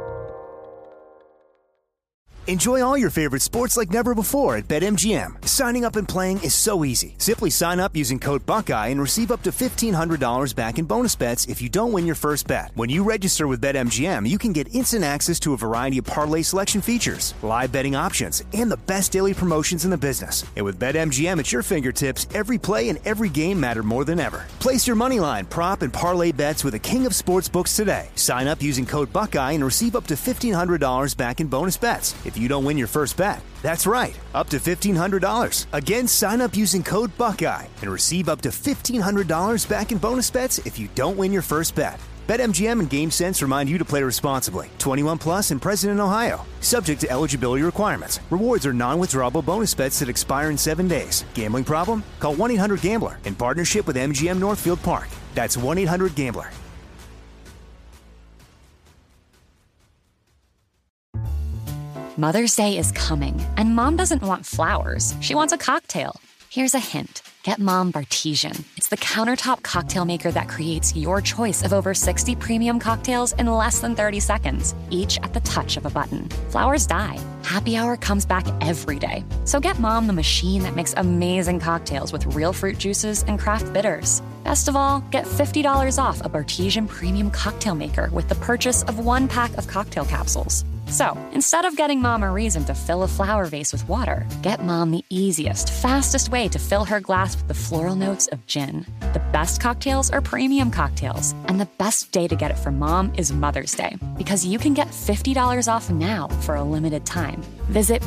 Enjoy all your favorite sports like never before at BetMGM. Signing up and playing is so easy. Simply sign up using code Buckeye and receive up to $1,500 back in bonus bets if you don't win your first bet. When you register with BetMGM, you can get instant access to a variety of parlay selection features, live betting options, and the best daily promotions in the business. And with BetMGM at your fingertips, every play and every game matter more than ever. Place your moneyline, prop, and parlay bets with the king of sportsbooks today. Sign up using code Buckeye and receive up to $1,500 back in bonus bets if you don't win your first bet. That's right, up to $1,500. Again, sign up using code Buckeye and receive up to $1,500 back in bonus bets if you don't win your first bet. BetMGM and GameSense remind you to play responsibly. 21 plus and present in Ohio. Subject to eligibility requirements. Rewards are non-withdrawable bonus bets that expire in 7 days. Gambling problem? Call 1-800-GAMBLER in partnership with MGM Northfield Park. That's 1-800-GAMBLER. Mother's Day is coming, and Mom doesn't want flowers. She wants a cocktail. Here's a hint. Get Mom Bartesian. It's the countertop cocktail maker that creates your choice of over 60 premium cocktails in less than 30 seconds, each at the touch of a button. Flowers die. Happy Hour comes back every day. So get Mom the machine that makes amazing cocktails with real fruit juices and craft bitters. Best of all, get $50 off a Bartesian premium cocktail maker with the purchase of 1 pack of cocktail capsules. So, instead of getting Mom a reason to fill a flower vase with water, get Mom the easiest, fastest way to fill her glass with the floral notes of gin. The best cocktails are premium cocktails, and the best day to get it for Mom is Mother's Day, because you can get $50 off now for a limited time. Visit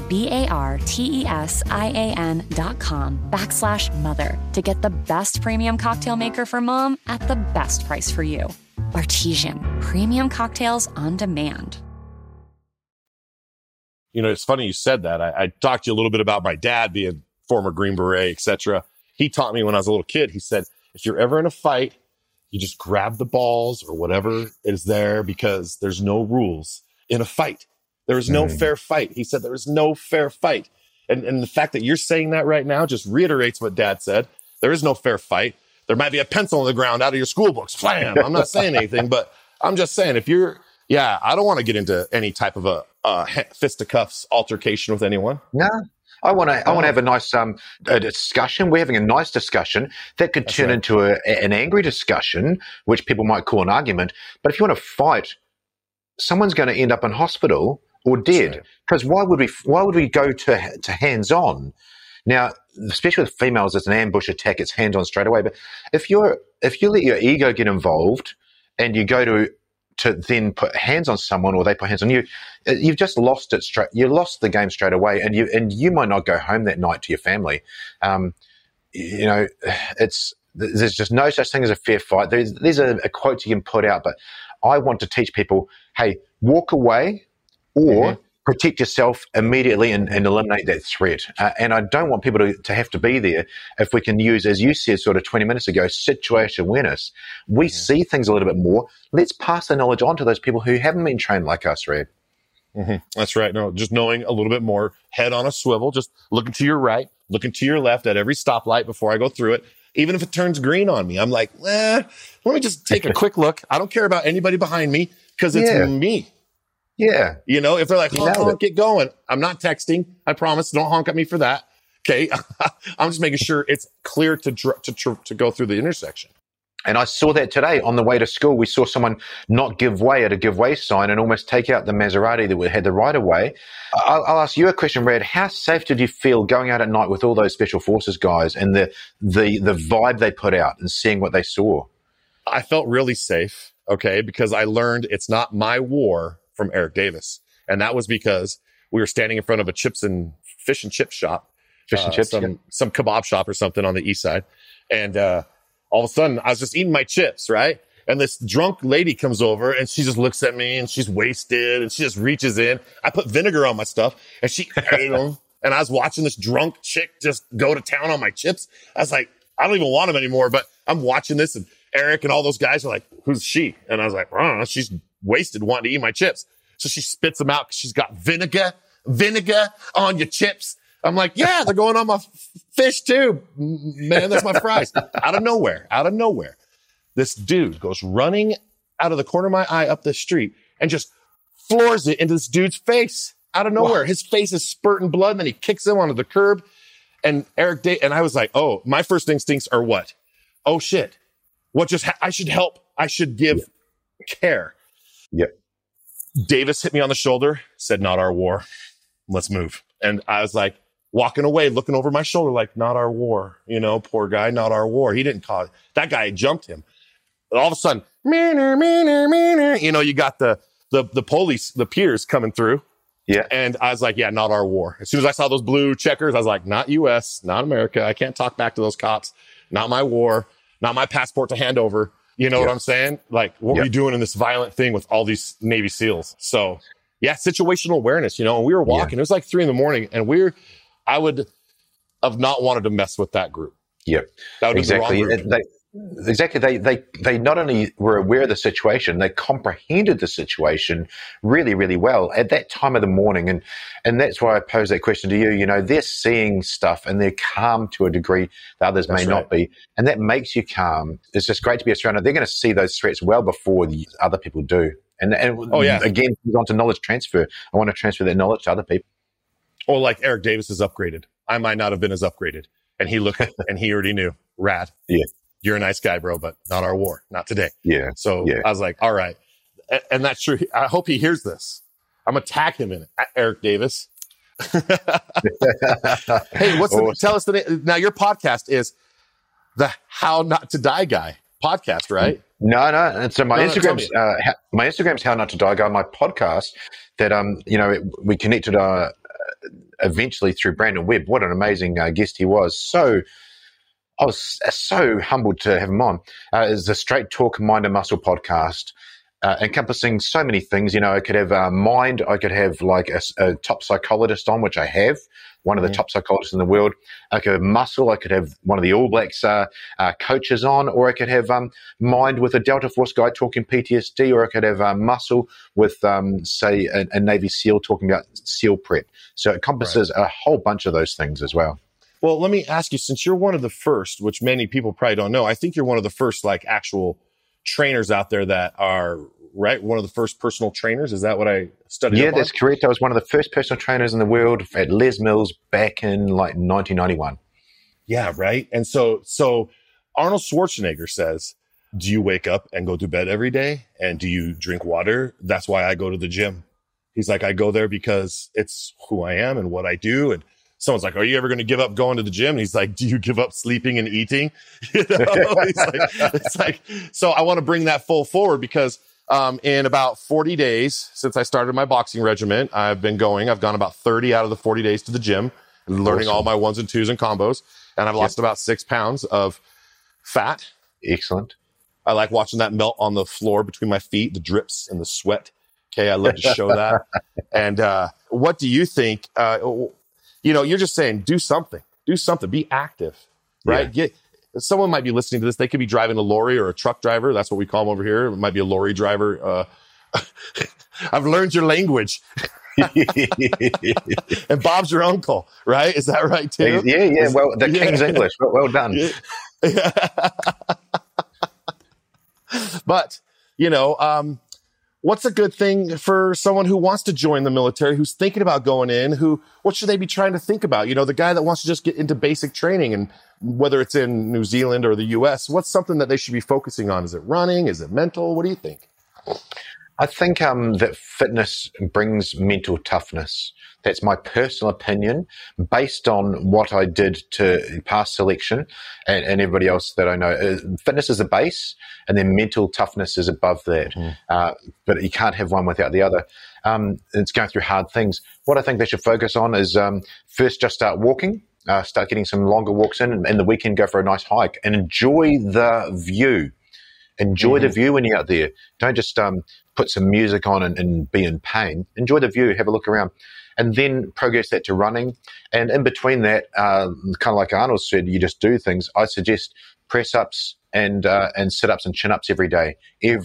BARTESIAN.com/mother to get the best premium cocktail maker for Mom at the best price for you. Bartesian, premium cocktails on demand. It's funny you said that. I talked to you a little bit about my dad being former Green Beret, etc. He taught me when I was a little kid. He said, if you're ever in a fight, you just grab the balls or whatever is there, because there's no rules in a fight. There is no fair fight. He said there is no fair fight. And the fact that you're saying that right now just reiterates what Dad said. There is no fair fight. There might be a pencil on the ground out of your school books. Flam! I'm not saying anything, but I'm just saying I don't want to get into any type of a fisticuffs altercation with anyone. No, I want to have a nice a discussion. We're having a nice discussion that could turn into an angry discussion, which people might call an argument. But if you want to fight, someone's going to end up in hospital or dead. Because why would we go to hands on? Now, especially with females, it's an ambush attack. It's hands on straight away. But if you let your ego get involved and you go to then put hands on someone, or they put hands on you, you've just lost it straight. You lost the game straight away, and you might not go home that night to your family. There's just no such thing as a fair fight. There's a quote you can put out, but I want to teach people: hey, walk away, or protect yourself immediately and eliminate that threat. And I don't want people to have to be there if we can use, as you said sort of 20 minutes ago, situation awareness. We see things a little bit more. Let's pass the knowledge on to those people who haven't been trained like us, Rad. That's right. No, just knowing a little bit more, head on a swivel, just looking to your right, looking to your left at every stoplight before I go through it. Even if it turns green on me, I'm like, let me just take a quick look. I don't care about anybody behind me because it's me. Yeah. You know, if they're like, honk, get going. I'm not texting. I promise. Don't honk at me for that. Okay. I'm just making sure it's clear to go through the intersection. And I saw that today on the way to school. We saw someone not give way at a give way sign and almost take out the Maserati that had the right of way. I'll ask you a question, Rad. How safe did you feel going out at night with all those special forces guys and the vibe they put out and seeing what they saw? I felt really safe. Okay. Because I learned it's not my war from Eric Davis. And that was because we were standing in front of a fish and chip shop, some kebab shop or something on the east side. And, all of a sudden, I was just eating my chips, right? And this drunk lady comes over and she just looks at me and she's wasted and she just reaches in. I put vinegar on my stuff and she ate them. And I was watching this drunk chick just go to town on my chips. I was like, I don't even want them anymore, but I'm watching this and Eric and all those guys are like, who's she? And I was like, oh, she's wasted wanting to eat my chips. So she spits them out because she's got vinegar on your chips. I'm like, yeah, they're going on my fish too. Man, that's my fries. Out of nowhere, this dude goes running out of the corner of my eye up the street and just floors it into this dude's face out of nowhere. Wow. His face is spurting blood, and then he kicks him onto the curb. And and I was like, oh, my first instincts are what? Oh shit. What I should help. I should give care. Yep. Davis hit me on the shoulder, said, not our war. Let's move. And I was like, walking away, looking over my shoulder, like, not our war. You know, poor guy, not our war. He didn't call it. That guy jumped him. But all of a sudden, you know, you got the police, the peers coming through. Yeah. And I was like, yeah, not our war. As soon as I saw those blue checkers, I was like, not US, not America. I can't talk back to those cops. Not my war, not my passport to hand over. You know what I'm saying? Like, what were you doing in this violent thing with all these Navy SEALs? So, yeah, situational awareness, you know, and we were walking. It was like 3 a.m. and I would have not wanted to mess with that group. Yeah, that would exactly. Be the wrong group. They not only were aware of the situation, they comprehended the situation really, really well at that time of the morning. And that's why I pose that question to you. You know, they're seeing stuff and they're calm to a degree that others may not be. And that makes you calm. It's just great to be surrounded. They're going to see those threats well before the other people do. And again, on to knowledge transfer. I want to transfer that knowledge to other people. Or like Eric Davis is upgraded. I might not have been as upgraded. And he looked and he already knew. Rad. Yeah. You're a nice guy, bro, but not our war. Not today. Yeah. So I was like, all right. And that's true. I hope he hears this. I'm going to tag him in it. Eric Davis. Hey, tell us the name. Now your podcast is the How Not to Die Guy podcast, right? No. And so my Instagram's How Not to Die Guy. My podcast that, we connected, eventually through Brandon Webb. What an amazing guest he was. So I was so humbled to have him on. It's the Straight Talk Mind and Muscle podcast, encompassing so many things. You know, I could have mind, I could have like a top psychologist on, which I have, one of the top psychologists in the world. I could have muscle, I could have one of the All Blacks coaches on, or I could have mind with a Delta Force guy talking PTSD, or I could have muscle with, say, a Navy SEAL talking about SEAL prep. So it encompasses a whole bunch of those things as well. Well, let me ask you, since you're one of the first, which many people probably don't know, I think you're one of the first like actual trainers out there that are, right? One of the first personal trainers. Is that what I studied? Yeah, that's correct. I was one of the first personal trainers in the world at Les Mills back in like 1991. Yeah, right. And so Arnold Schwarzenegger says, do you wake up and go to bed every day? And do you drink water? That's why I go to the gym. He's like, I go there because it's who I am and what I do. And someone's like, are you ever going to give up going to the gym? And he's like, do you give up sleeping and eating? You know? It's like, so I want to bring that full forward because in about 40 days since I started my boxing regimen, I've gone about 30 out of the 40 days to the gym, learning all my 1s and 2s and combos. And I've lost about 6 pounds of fat. Excellent. I like watching that melt on the floor between my feet, the drips and the sweat Okay, I love to show that. And what do you think? You're just saying, do something, be active, right? Yeah. Someone might be listening to this. They could be driving a lorry or a truck driver. That's what we call them over here. It might be a lorry driver. I've learned your language. And Bob's your uncle, right? Is that right too? Yeah. Well, the King's English. Well done. Yeah. But, what's a good thing for someone who wants to join the military, who's thinking about going in, what should they be trying to think about? The guy that wants to just get into basic training, and whether it's in New Zealand or the US, what's something that they should be focusing on? Is it running? Is it mental? What do you think? I think that fitness brings mental toughness. That's my personal opinion, based on what I did to pass selection and everybody else that I know. Fitness is a base, and then mental toughness is above that. But you can't have one without the other. It's going through hard things. What I think they should focus on is first just start walking. Start getting some longer walks in, and the weekend go for a nice hike and enjoy the view. Enjoy the view when you're out there. Don't just put some music on and be in pain. Enjoy the view, have a look around, and then progress that to running. And in between that, kind of like Arnold said, you just do things. I suggest press-ups and sit-ups and chin-ups every day.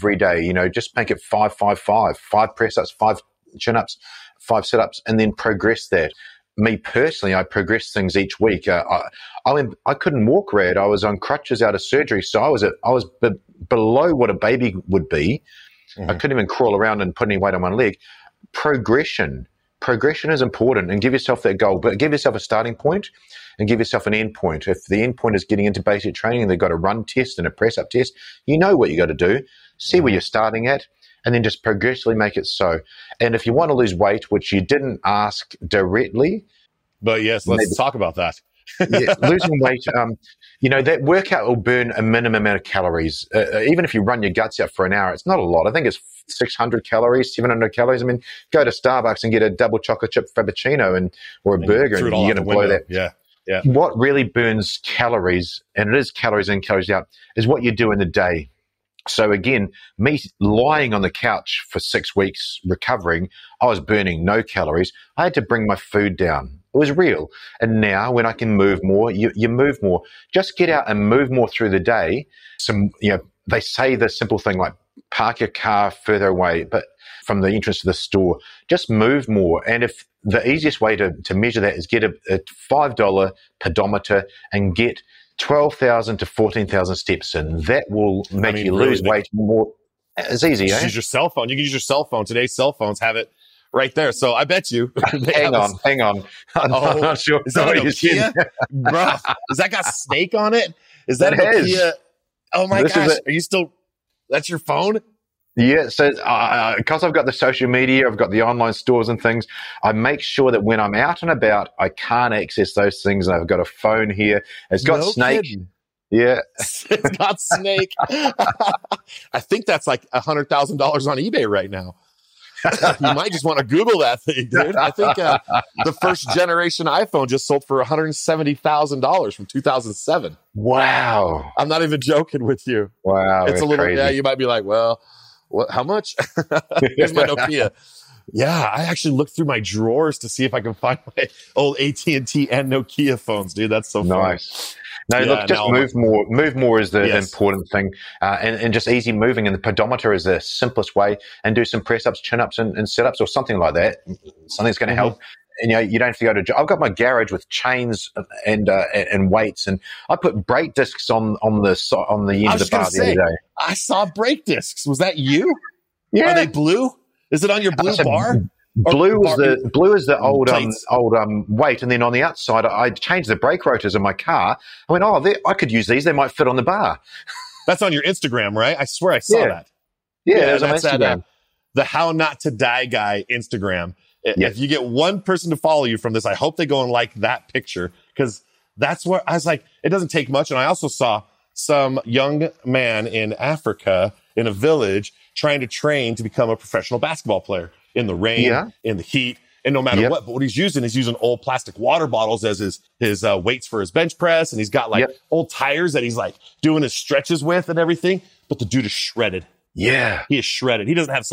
Just make it 5-5-5. 5 press-ups, 5 chin-ups, 5 sit-ups, and then progress that. Me personally, I progress things each week. I couldn't walk, Rad. I was on crutches out of surgery, so I was below what a baby would be. I couldn't even crawl around and put any weight on one leg. Progression is important, and give yourself that goal, but give yourself a starting point and give yourself an end point. If the end point is getting into basic training and they've got a run test and a press-up test, you know what you got to do. See where you're starting at, and then just progressively make it so. And if you want to lose weight, which you didn't ask directly. But yes, let's talk about that. Losing weight, that workout will burn a minimum amount of calories. Even if you run your guts out for an hour, it's not a lot. I think it's 600 calories, 700 calories. I mean, go to Starbucks and get a double chocolate chip frappuccino or a burger, and you're going to blow that. Yeah. What really burns calories, and it is calories in, calories out, is what you do in the day. So again, me lying on the couch for 6 weeks recovering, I was burning no calories. I had to bring my food down. It was real. And now when I can move more, you move more. Just get out and move more through the day. They say the simple thing like park your car further away, but from the entrance to the store, just move more. And if the easiest way to measure that is get a $5 pedometer and get 12,000 to 14,000 steps in. That will make you lose weight more. It's easy, Use your cell phone. You can use your cell phone. Today's cell phones have it right there. So I bet you. Hang on. I'm not sure. Is that a Nokia? Bro, has that got Snake on it? Is that a Nokia? Oh my gosh. Are you still, that's your phone? Yeah, so because I've got the social media, I've got the online stores and things, I make sure that when I'm out and about, I can't access those things. And I've got a phone here. It's got Snake. Kidding. Yeah. It's got Snake. I think that's like $100,000 on eBay right now. You might just want to Google that thing, dude. I think the first generation iPhone just sold for $170,000 from 2007. Wow. I'm not even joking with you. Wow. It's a little, crazy. You might be like, well, what? How much? Here's my Nokia. Yeah, I actually looked through my drawers to see if I can find my old AT&T and Nokia phones, dude. That's so nice. Funny. No, look, just move more. Move more is the important thing, and just easy moving. And the pedometer is the simplest way. And do some press ups, chin ups, and sit ups, or something like that. Something's going to help. And you don't have to go to. I've got my garage with chains and weights, and I put brake discs on the end of the bar the other day. I saw brake discs. Was that you? Yeah. Are they blue? Is it on your blue bar? Blue is the old weight, and then on the outside, I changed the brake rotors in my car. I went, I could use these. They might fit on the bar. That's on your Instagram, right? I swear I saw that. Yeah, that's on Instagram. The How Not to Die Guy Instagram. If you get one person to follow you from this, I hope they go and like that picture, because that's where I was like, it doesn't take much. And I also saw some young man in Africa in a village trying to train to become a professional basketball player in the rain, in the heat, and no matter what. But what he's using old plastic water bottles as his weights for his bench press. And he's got like old tires that he's like doing his stretches with and everything. But the dude is shredded. Yeah. He is shredded. He doesn't have some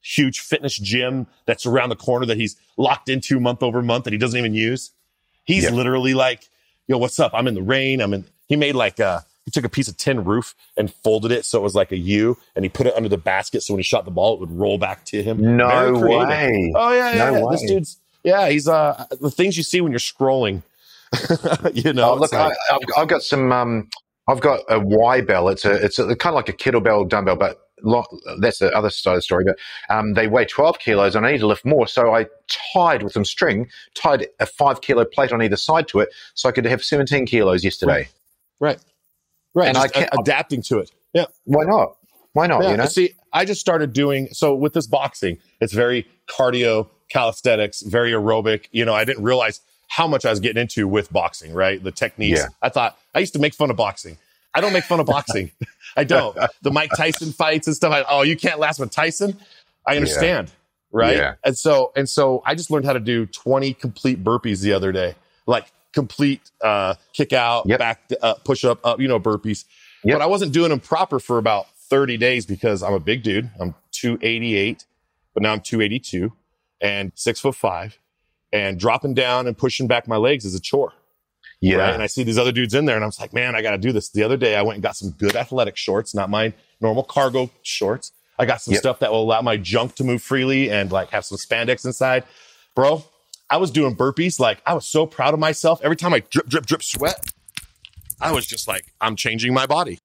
huge fitness gym that's around the corner that he's locked into month over month that he doesn't even use. He's literally like, yo, what's up? I'm in the rain. He made like he took a piece of tin roof and folded it so it was like a U, and he put it under the basket so when he shot the ball, it would roll back to him. No way. Oh, yeah. No way. This dude's, he's the things you see when you're scrolling. Look, like, I've got some, I've got a Y bell. It's kind of like a kettlebell dumbbell, but that's the other side of the story. But they weigh 12 kilos and I need to lift more. So I tied with some string, tied a 5 kilo plate on either side to it so I could have 17 kilos yesterday. Right. And adapting to it. Yeah. Why not? Yeah. See, I just started doing, so with this boxing, it's very cardio, calisthenics, very aerobic. I didn't realize how much I was getting into with boxing, right? The techniques. Yeah. I thought, I used to make fun of boxing. I don't make fun of boxing. I don't. The Mike Tyson fights and stuff. You can't last with Tyson. I understand, right? Yeah. And so I just learned how to do 20 complete burpees the other day, like complete kick out, back push up, burpees. But I wasn't doing them proper for about 30 days because I'm a big dude. I'm 288, but now I'm 282 and 6'5", and dropping down and pushing back my legs is a chore. Yeah. Right? And I see these other dudes in there and I was like, man, I got to do this. The other day I went and got some good athletic shorts, not my normal cargo shorts. I got some stuff that will allow my junk to move freely and like have some spandex inside. Bro, I was doing burpees. Like I was so proud of myself. Every time I drip sweat, I was just like, I'm changing my body.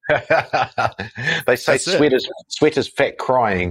They say sweat is fat crying.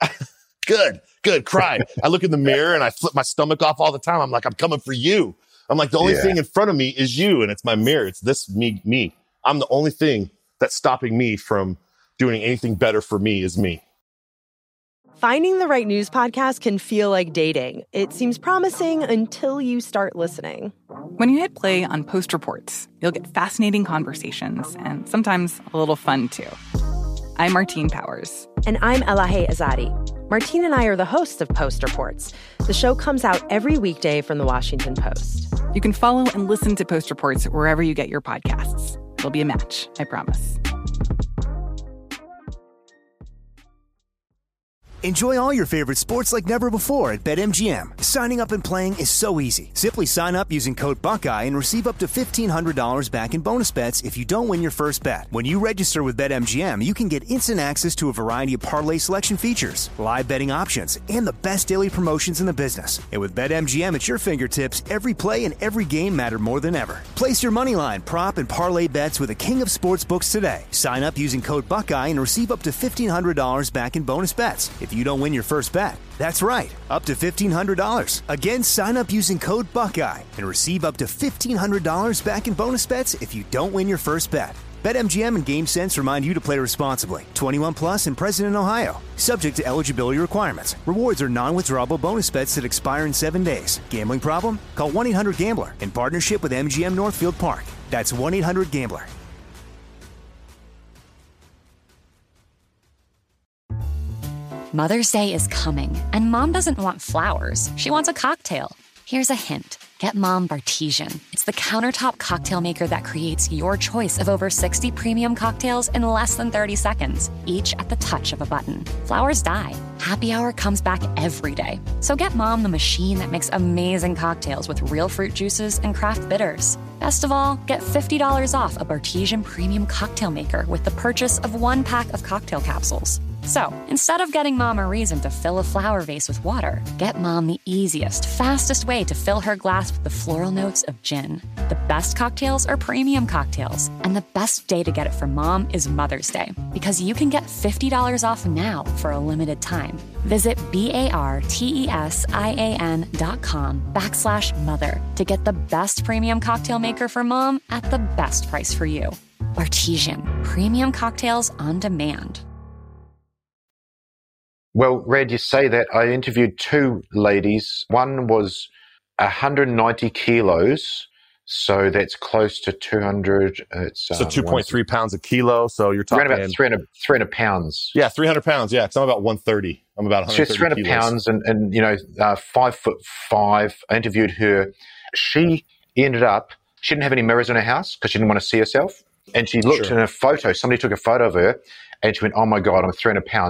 Good. Cry. I look in the mirror and I flip my stomach off all the time. I'm like, I'm coming for you. I'm like, the only thing in front of me is you, and it's my mirror. It's this me. I'm the only thing that's stopping me from doing anything better for me is me. Finding the right news podcast can feel like dating. It seems promising until you start listening. When you hit play on Post Reports, you'll get fascinating conversations and sometimes a little fun, too. I'm Martine Powers. And I'm Elahe Azadi. Martine and I are the hosts of Post Reports. The show comes out every weekday from The Washington Post. You can follow and listen to Post Reports wherever you get your podcasts. It'll be a match, I promise. Enjoy all your favorite sports like never before at BetMGM. Signing up and playing is so easy. Simply sign up using code Buckeye and receive up to $1,500 back in bonus bets if you don't win your first bet. When you register with BetMGM, you can get instant access to a variety of parlay selection features, live betting options, and the best daily promotions in the business. And with BetMGM at your fingertips, every play and every game matter more than ever. Place your moneyline, prop, and parlay bets with the king of sportsbooks today. Sign up using code Buckeye and receive up to $1,500 back in bonus bets if you don't win your first bet. That's right, up to $1,500. Again, sign up using code Buckeye and receive up to $1,500 back in bonus bets if you don't win your first bet. BetMGM and GameSense remind you to play responsibly. 21 plus and present in Ohio. Subject to eligibility requirements. Rewards are non-withdrawable bonus bets that expire in 7 days. Gambling problem? Call 1-800-GAMBLER in partnership with MGM Northfield Park. That's 1-800-GAMBLER. Mother's Day is coming, and Mom doesn't want flowers. She wants a cocktail. Here's a hint. Get Mom Bartesian. It's the countertop cocktail maker that creates your choice of over 60 premium cocktails in less than 30 seconds, each at the touch of a button. Flowers die. Happy Hour comes back every day. So get Mom the machine that makes amazing cocktails with real fruit juices and craft bitters. Best of all, get $50 off a Bartesian premium cocktail maker with the purchase of 1 pack of cocktail capsules. So, instead of getting Mom a reason to fill a flower vase with water, get Mom the easiest, fastest way to fill her glass with the floral notes of gin. The best cocktails are premium cocktails, and the best day to get it for Mom is Mother's Day, because you can get $50 off now for a limited time. Visit BARTESIAN.com/mother to get the best premium cocktail maker for Mom at the best price for you. Bartesian, premium cocktails on demand. Well, Red, you say that. I interviewed 2 ladies. One was 190 kilos, so that's close to 200. So 2.3 pounds a kilo. So you're talking around about 300 pounds. Yeah, 300 pounds. Yeah, because I'm about 130. I'm about 130 She's 300 kilos. pounds and 5'5". I interviewed her. She ended up, she didn't have any mirrors in her house because she didn't want to see herself. And she looked in a photo. Somebody took a photo of her and she went, oh my God, I'm 300 pounds.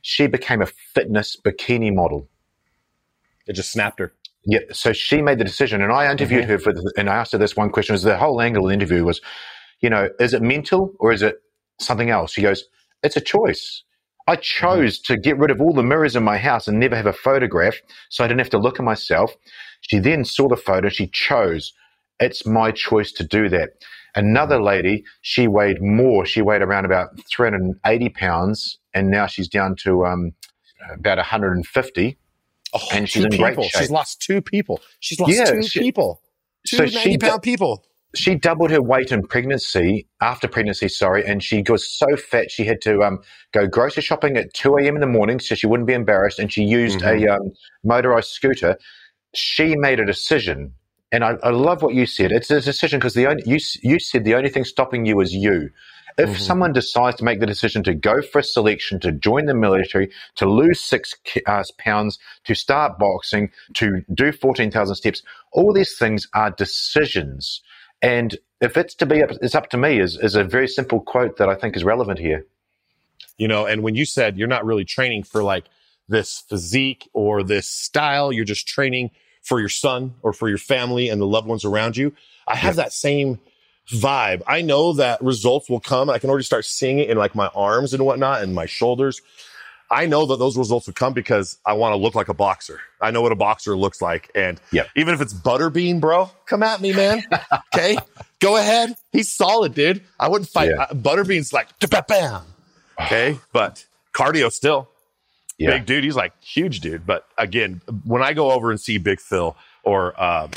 she became a fitness bikini model. It just snapped her. Yeah, so she made the decision, and I interviewed her and I asked her this one question. Was the whole angle of the interview was, is it mental or is it something else? She goes, it's a choice. I chose to get rid of all the mirrors in my house and never have a photograph, so I didn't have to look at myself. She then saw the photo. She chose. It's my choice to do that. Another lady, she weighed more. She weighed around about 380 pounds, and now she's down to about 150. Oh, and she's in great shape. She's lost 2 people. She's lost 2 people. 2 90-pound people. She doubled her weight in after pregnancy, and she was so fat she had to go grocery shopping at 2 a.m. in the morning so she wouldn't be embarrassed, and she used a motorized scooter. She made a decision, and I love what you said. It's a decision because you said the only thing stopping you is you. If someone decides to make the decision to go for a selection, to join the military, to lose 6 pounds, to start boxing, to do 14,000 steps, all these things are decisions. And if it's up to me is a very simple quote that I think is relevant here. And when you said you're not really training for like this physique or this style, you're just training for your son or for your family and the loved ones around you. I have that same vibe. I know that results will come. I can already start seeing it in like my arms and whatnot and my shoulders. I know that those results will come because I want to look like a boxer. I know what a boxer looks like. And even if it's Butterbean, bro, come at me, man. Okay. Go ahead. He's solid, dude. I wouldn't fight. Butterbean's like, bam. Okay. But cardio still. Big dude. He's like huge dude. But again, when I go over and see Big Phil or,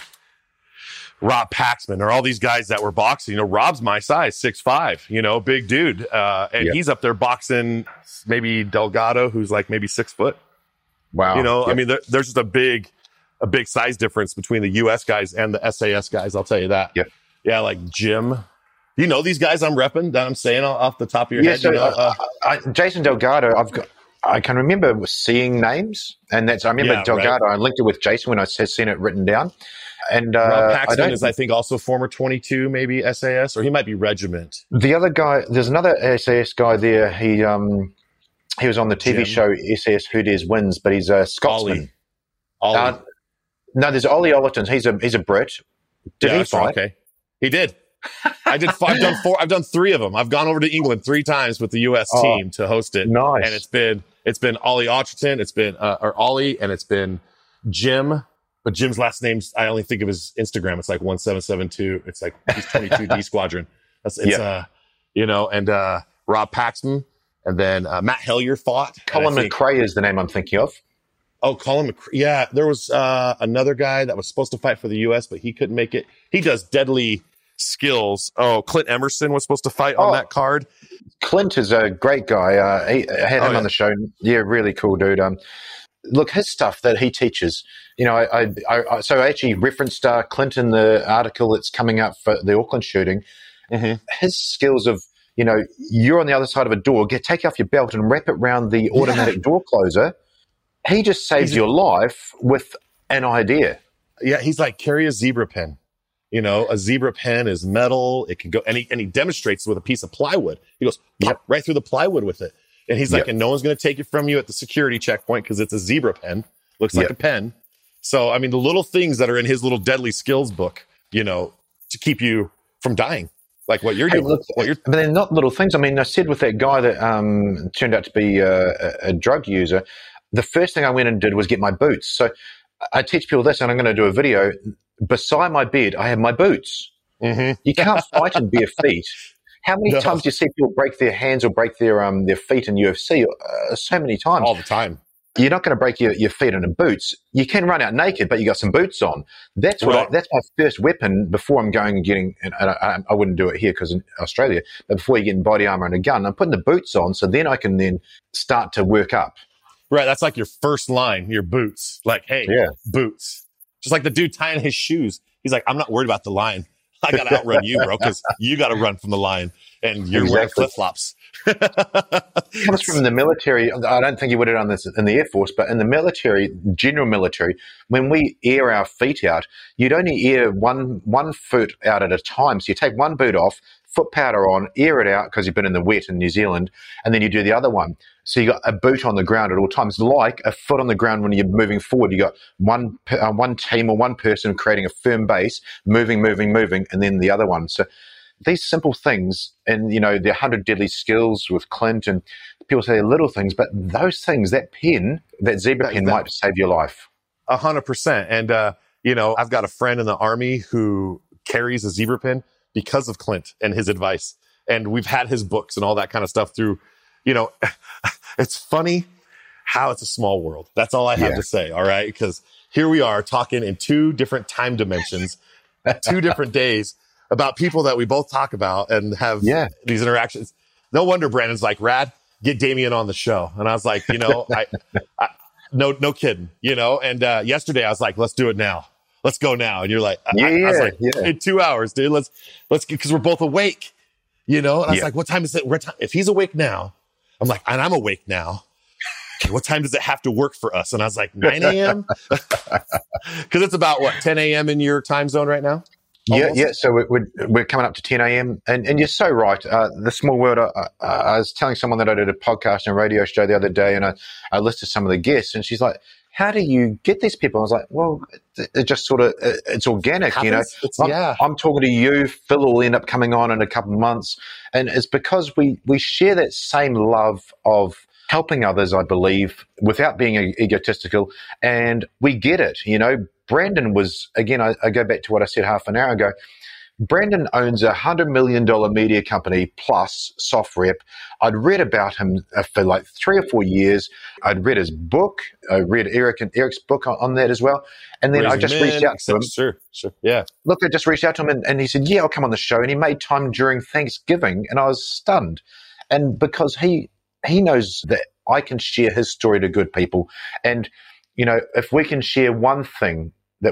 Rob Paxman or all these guys that were boxing, Rob's my size, 6'5", big dude. And he's up there boxing maybe Delgado, who's like maybe 6 foot. Wow. I mean, there's just a big size difference between the US guys and the SAS guys. I'll tell you that. Yeah. Like Jim, these guys I'm repping that I'm saying off the top of your head. So, Jason Delgado, I can remember seeing names, and I remember Delgado. Right. I linked it with Jason when I had seen it written down. And Rob Paxman is, I think, also former 22, maybe SAS, or he might be regiment. The other guy, there's another SAS guy there. He was on the TV show SAS Who Dares Wins, but he's a Scotsman. Ollie. No, there's Ollie Ollerton. He's a Brit. Did he fight? Okay, he did. I've done 3 of them. I've gone over to England 3 times with the US team to host it. Nice. And it's been Ollie Otterton, it's been Ollie, and it's been Jim. But Jim's last name's, I only think of his Instagram. It's like 1772. It's like he's 22D Squadron. And Rob Paxman, and then Matt Hellier fought. Colin McRae is the name I'm thinking of. Oh, Colin McRae. Yeah, there was another guy that was supposed to fight for the U.S., but he couldn't make it. He does deadly skills. Oh, Clint Emerson was supposed to fight on that card. Clint is a great guy. I had him on the show. Yeah, really cool dude. Look, his stuff that he teaches, so I actually referenced Clint in the article that's coming up for the Auckland shooting. His skills of, you're on the other side of a door, take off your belt and wrap it around the automatic door closer. He just saves your life with an idea. Yeah, he's like, carry a zebra pen. A zebra pen is metal. It can go, and he demonstrates with a piece of plywood. He goes right through the plywood with it. And he's like, and no one's going to take it from you at the security checkpoint because it's a zebra pen. Looks like a pen. So, I mean, the little things that are in his little deadly skills book, to keep you from dying, like what you're doing. But they're not little things. I mean, I said with that guy that turned out to be a drug user, the first thing I went and did was get my boots. So I teach people this, and I'm going to do a video. Beside my bed, I have my boots. You can't fight in bare feet. How many times do you see people break their hands or break their feet in UFC? So many times. All the time. You're not going to break your feet in boots. You can run out naked, but you got some boots on. That's that's my first weapon before I'm going and getting, and I wouldn't do it here because in Australia, but before you get in body armor and a gun, I'm putting the boots on so then I can then start to work up. Right. That's like your first line, your boots. Like, hey, boots. Just like the dude tying his shoes. He's like, I'm not worried about the line. I got to outrun you, bro, because you got to run from the line, and you're wearing flip-flops. It comes from the military. I don't think you would have done this in the Air Force, but in the military, general military, when we air our feet out, you'd only air one foot out at a time. So you take one boot off, foot powder on, air it out because you've been in the wet in New Zealand, and then you do the other one. So you got a boot on the ground at all times, like a foot on the ground when you're moving forward. You got one team or one person creating a firm base, moving, and then the other one. So these simple things, and the 100 Deadly Skills with Clint, and people say little things, but those things, that zebra pen might save your life. 100%. And, I've got a friend in the Army who carries a zebra pen because of Clint and his advice. And we've had his books and all that kind of stuff through, it's funny how it's a small world. That's all I have to say. All right. Because here we are talking in 2 different time dimensions, 2 different days about people that we both talk about and have these interactions. No wonder Brandon's like, Rad, get Damien on the show. And I was like, no kidding, and yesterday I was like, let's do it now. Let's go now. And you're like, I was like, in 2 hours, dude, let's because we're both awake, and I was like, what time is it? If he's awake now, I'm like, and I'm awake now. Okay, what time does it have to work for us? And I was like, 9 a.m. Because it's about 10 a.m. in your time zone right now? Almost? Yeah. So we're coming up to 10 a.m. And you're so right. The small world, I was telling someone that I did a podcast and a radio show the other day, and I listed some of the guests, and she's like, how do you get these people? I was like, well, it just sort of, it's organic, I'm talking to you, Phil will end up coming on in a couple of months. And it's because we share that same love of helping others, I believe, without being egotistical. And we get it, Brandon was, again, I go back to what I said half an hour ago. Brandon owns a $100 million media company plus SoftRep. I'd read about him for like 3 or 4 years. I'd read his book. I read Eric's book on that as well. And then I just reached out to him. Sure. Yeah. Look, I just reached out to him and he said, yeah, I'll come on the show. And he made time during Thanksgiving and I was stunned. And because he knows that I can share his story to good people. And, if we can share one thing that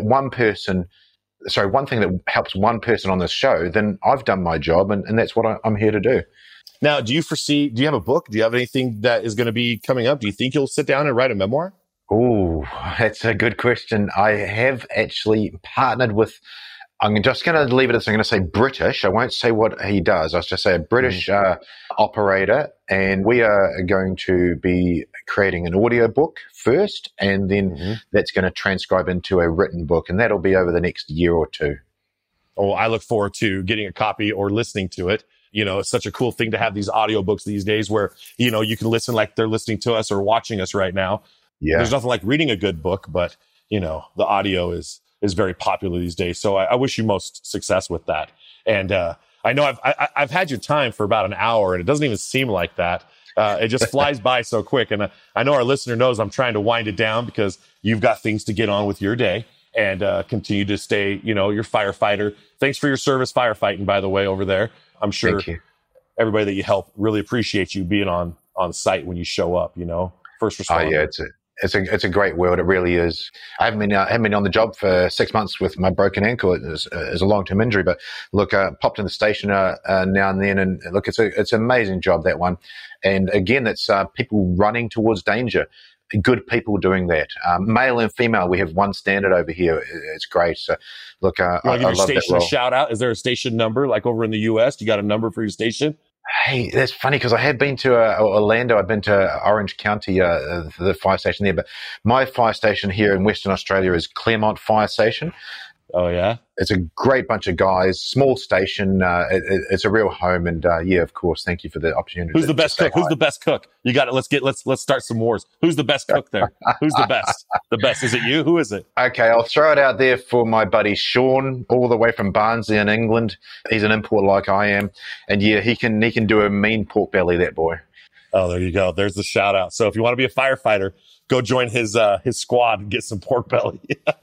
helps one person on this show, then I've done my job, and that's what I'm here to do. Now, do you have a book? Do you have anything that is going to be coming up? Do you think you'll sit down and write a memoir? Oh, that's a good question. I have actually partnered with, I'm just going to leave it as I'm going to say British. I won't say what he does. I'll just say a British operator, and we are going to be creating an audio book first, and then that's going to transcribe into a written book, and that'll be over the next year or 2. Oh, I look forward to getting a copy or listening to it. It's such a cool thing to have these audiobooks these days where, you can listen like they're listening to us or watching us right now. Yeah. There's nothing like reading a good book, but, the audio is very popular these days. So I wish you most success with that. And I know I've had your time for about an hour, and it doesn't even seem like that. It just flies by so quick. And I know our listener knows I'm trying to wind it down because you've got things to get on with your day and continue to stay, your firefighter. Thanks for your service firefighting, by the way, over there. I'm sure everybody that you help really appreciates you being on site when you show up, first responder. Oh, yeah, it's a great world. It really is. I haven't been on the job for 6 months with my broken ankle. It is a long-term injury, but look, popped in the station now and then, and look, it's an amazing job, that one. And again, it's people running towards danger. Good people doing that, male and female. We have one standard over here. It's great. So, look, I love that role. Station a shout out. Is there a station number like over in the U.S.? You got a number for your station? Hey, that's funny because I have been to Orlando. I've been to Orange County, the fire station there. But my fire station here in Western Australia is Claremont Fire Station. Oh, yeah? It's a great bunch of guys, small station. It's a real home. And yeah, of course, thank you for the opportunity. Who's the best cook? Who's the best cook? You got it. Let's start some wars. Who's the best cook there? Who's the best? The best. Is it you? Who is it? Okay, I'll throw it out there for my buddy Sean, all the way from Barnsley in England. He's an import like I am. And yeah, he can do a mean pork belly, that boy. Oh, there you go. There's the shout out. So if you want to be a firefighter, go join his squad and get some pork belly.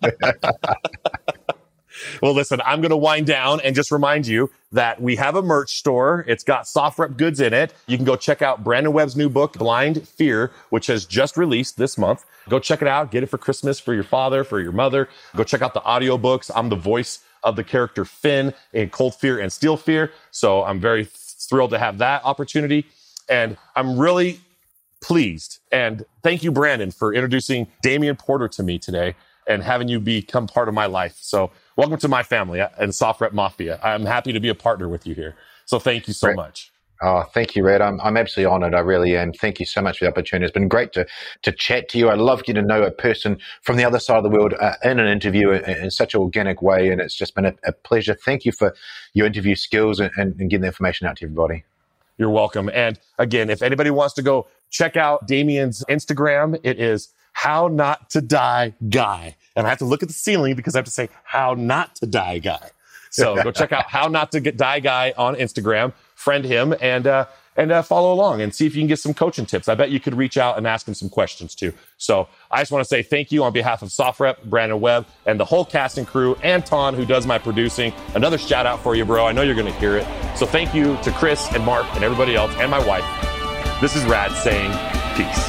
Well, listen, I'm going to wind down and just remind you that we have a merch store. It's got SoftRep goods in it. You can go check out Brandon Webb's new book, Blind Fear, which has just released this month. Go check it out. Get it for Christmas for your father, for your mother. Go check out the audiobooks. I'm the voice of the character Finn in Cold Fear and Steel Fear. So I'm very thrilled to have that opportunity. And I'm really pleased. And thank you, Brandon, for introducing Damien Porter to me today and having you become part of my life. So welcome to my family and SoftRep Mafia. I'm happy to be a partner with you here. So thank you so much. Oh, thank you, Red. I'm absolutely honored. I really am. Thank you so much for the opportunity. It's been great to chat to you. I love getting to know a person from the other side of the world in an interview in such an organic way, and it's just been a pleasure. Thank you for your interview skills and getting the information out to everybody. You're welcome. And again, if anybody wants to go check out Damien's Instagram, it is How Not to Die Guy. And I have to look at the ceiling because I have to say How Not to Die Guy. So go check out How Not to Die Guy on Instagram, friend him, and follow along and see if you can get some coaching tips. I bet you could reach out and ask him some questions too. So I just want to say thank you on behalf of SoftRep, Brandon Webb, and the whole cast and crew, Anton, who does my producing. Another shout out for you, bro. I know you're going to hear it. So thank you to Chris and Mark and everybody else and my wife. This is Rad saying peace.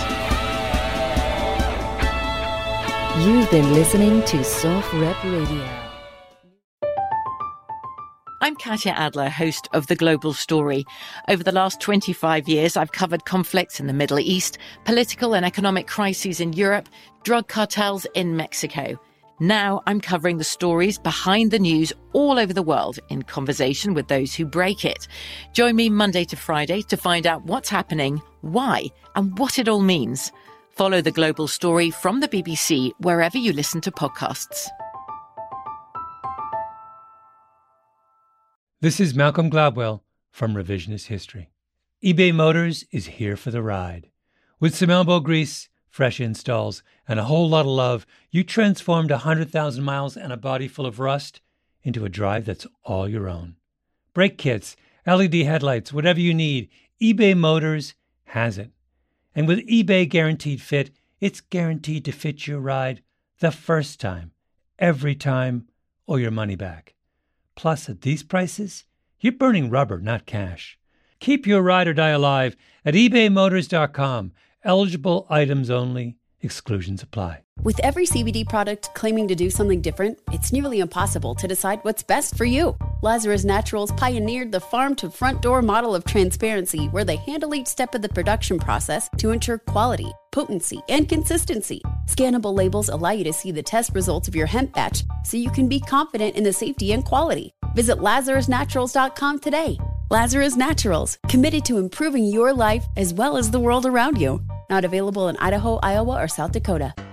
You've been listening to SoftRep Radio. I'm Katya Adler, host of The Global Story. Over the last 25 years, I've covered conflicts in the Middle East, political and economic crises in Europe, drug cartels in Mexico. Now I'm covering the stories behind the news all over the world in conversation with those who break it. Join me Monday to Friday to find out what's happening, why, and what it all means. Follow The Global Story from the BBC wherever you listen to podcasts. This is Malcolm Gladwell from Revisionist History. eBay Motors is here for the ride. With some elbow grease, fresh installs, and a whole lot of love, you transformed 100,000 miles and a body full of rust into a drive that's all your own. Brake kits, LED headlights, whatever you need, eBay Motors has it. And with eBay Guaranteed Fit, it's guaranteed to fit your ride the first time, every time, or your money back. Plus, at these prices, you're burning rubber, not cash. Keep your ride or die alive at ebaymotors.com. Eligible items only. Exclusions apply. With every CBD product claiming to do something different, it's nearly impossible to decide what's best for you. Lazarus Naturals pioneered the farm-to-front-door model of transparency, where they handle each step of the production process to ensure quality, potency, and consistency. Scannable labels allow you to see the test results of your hemp batch, so you can be confident in the safety and quality. Visit LazarusNaturals.com today. Lazarus Naturals, committed to improving your life as well as the world around you. Not available in Idaho, Iowa, or South Dakota.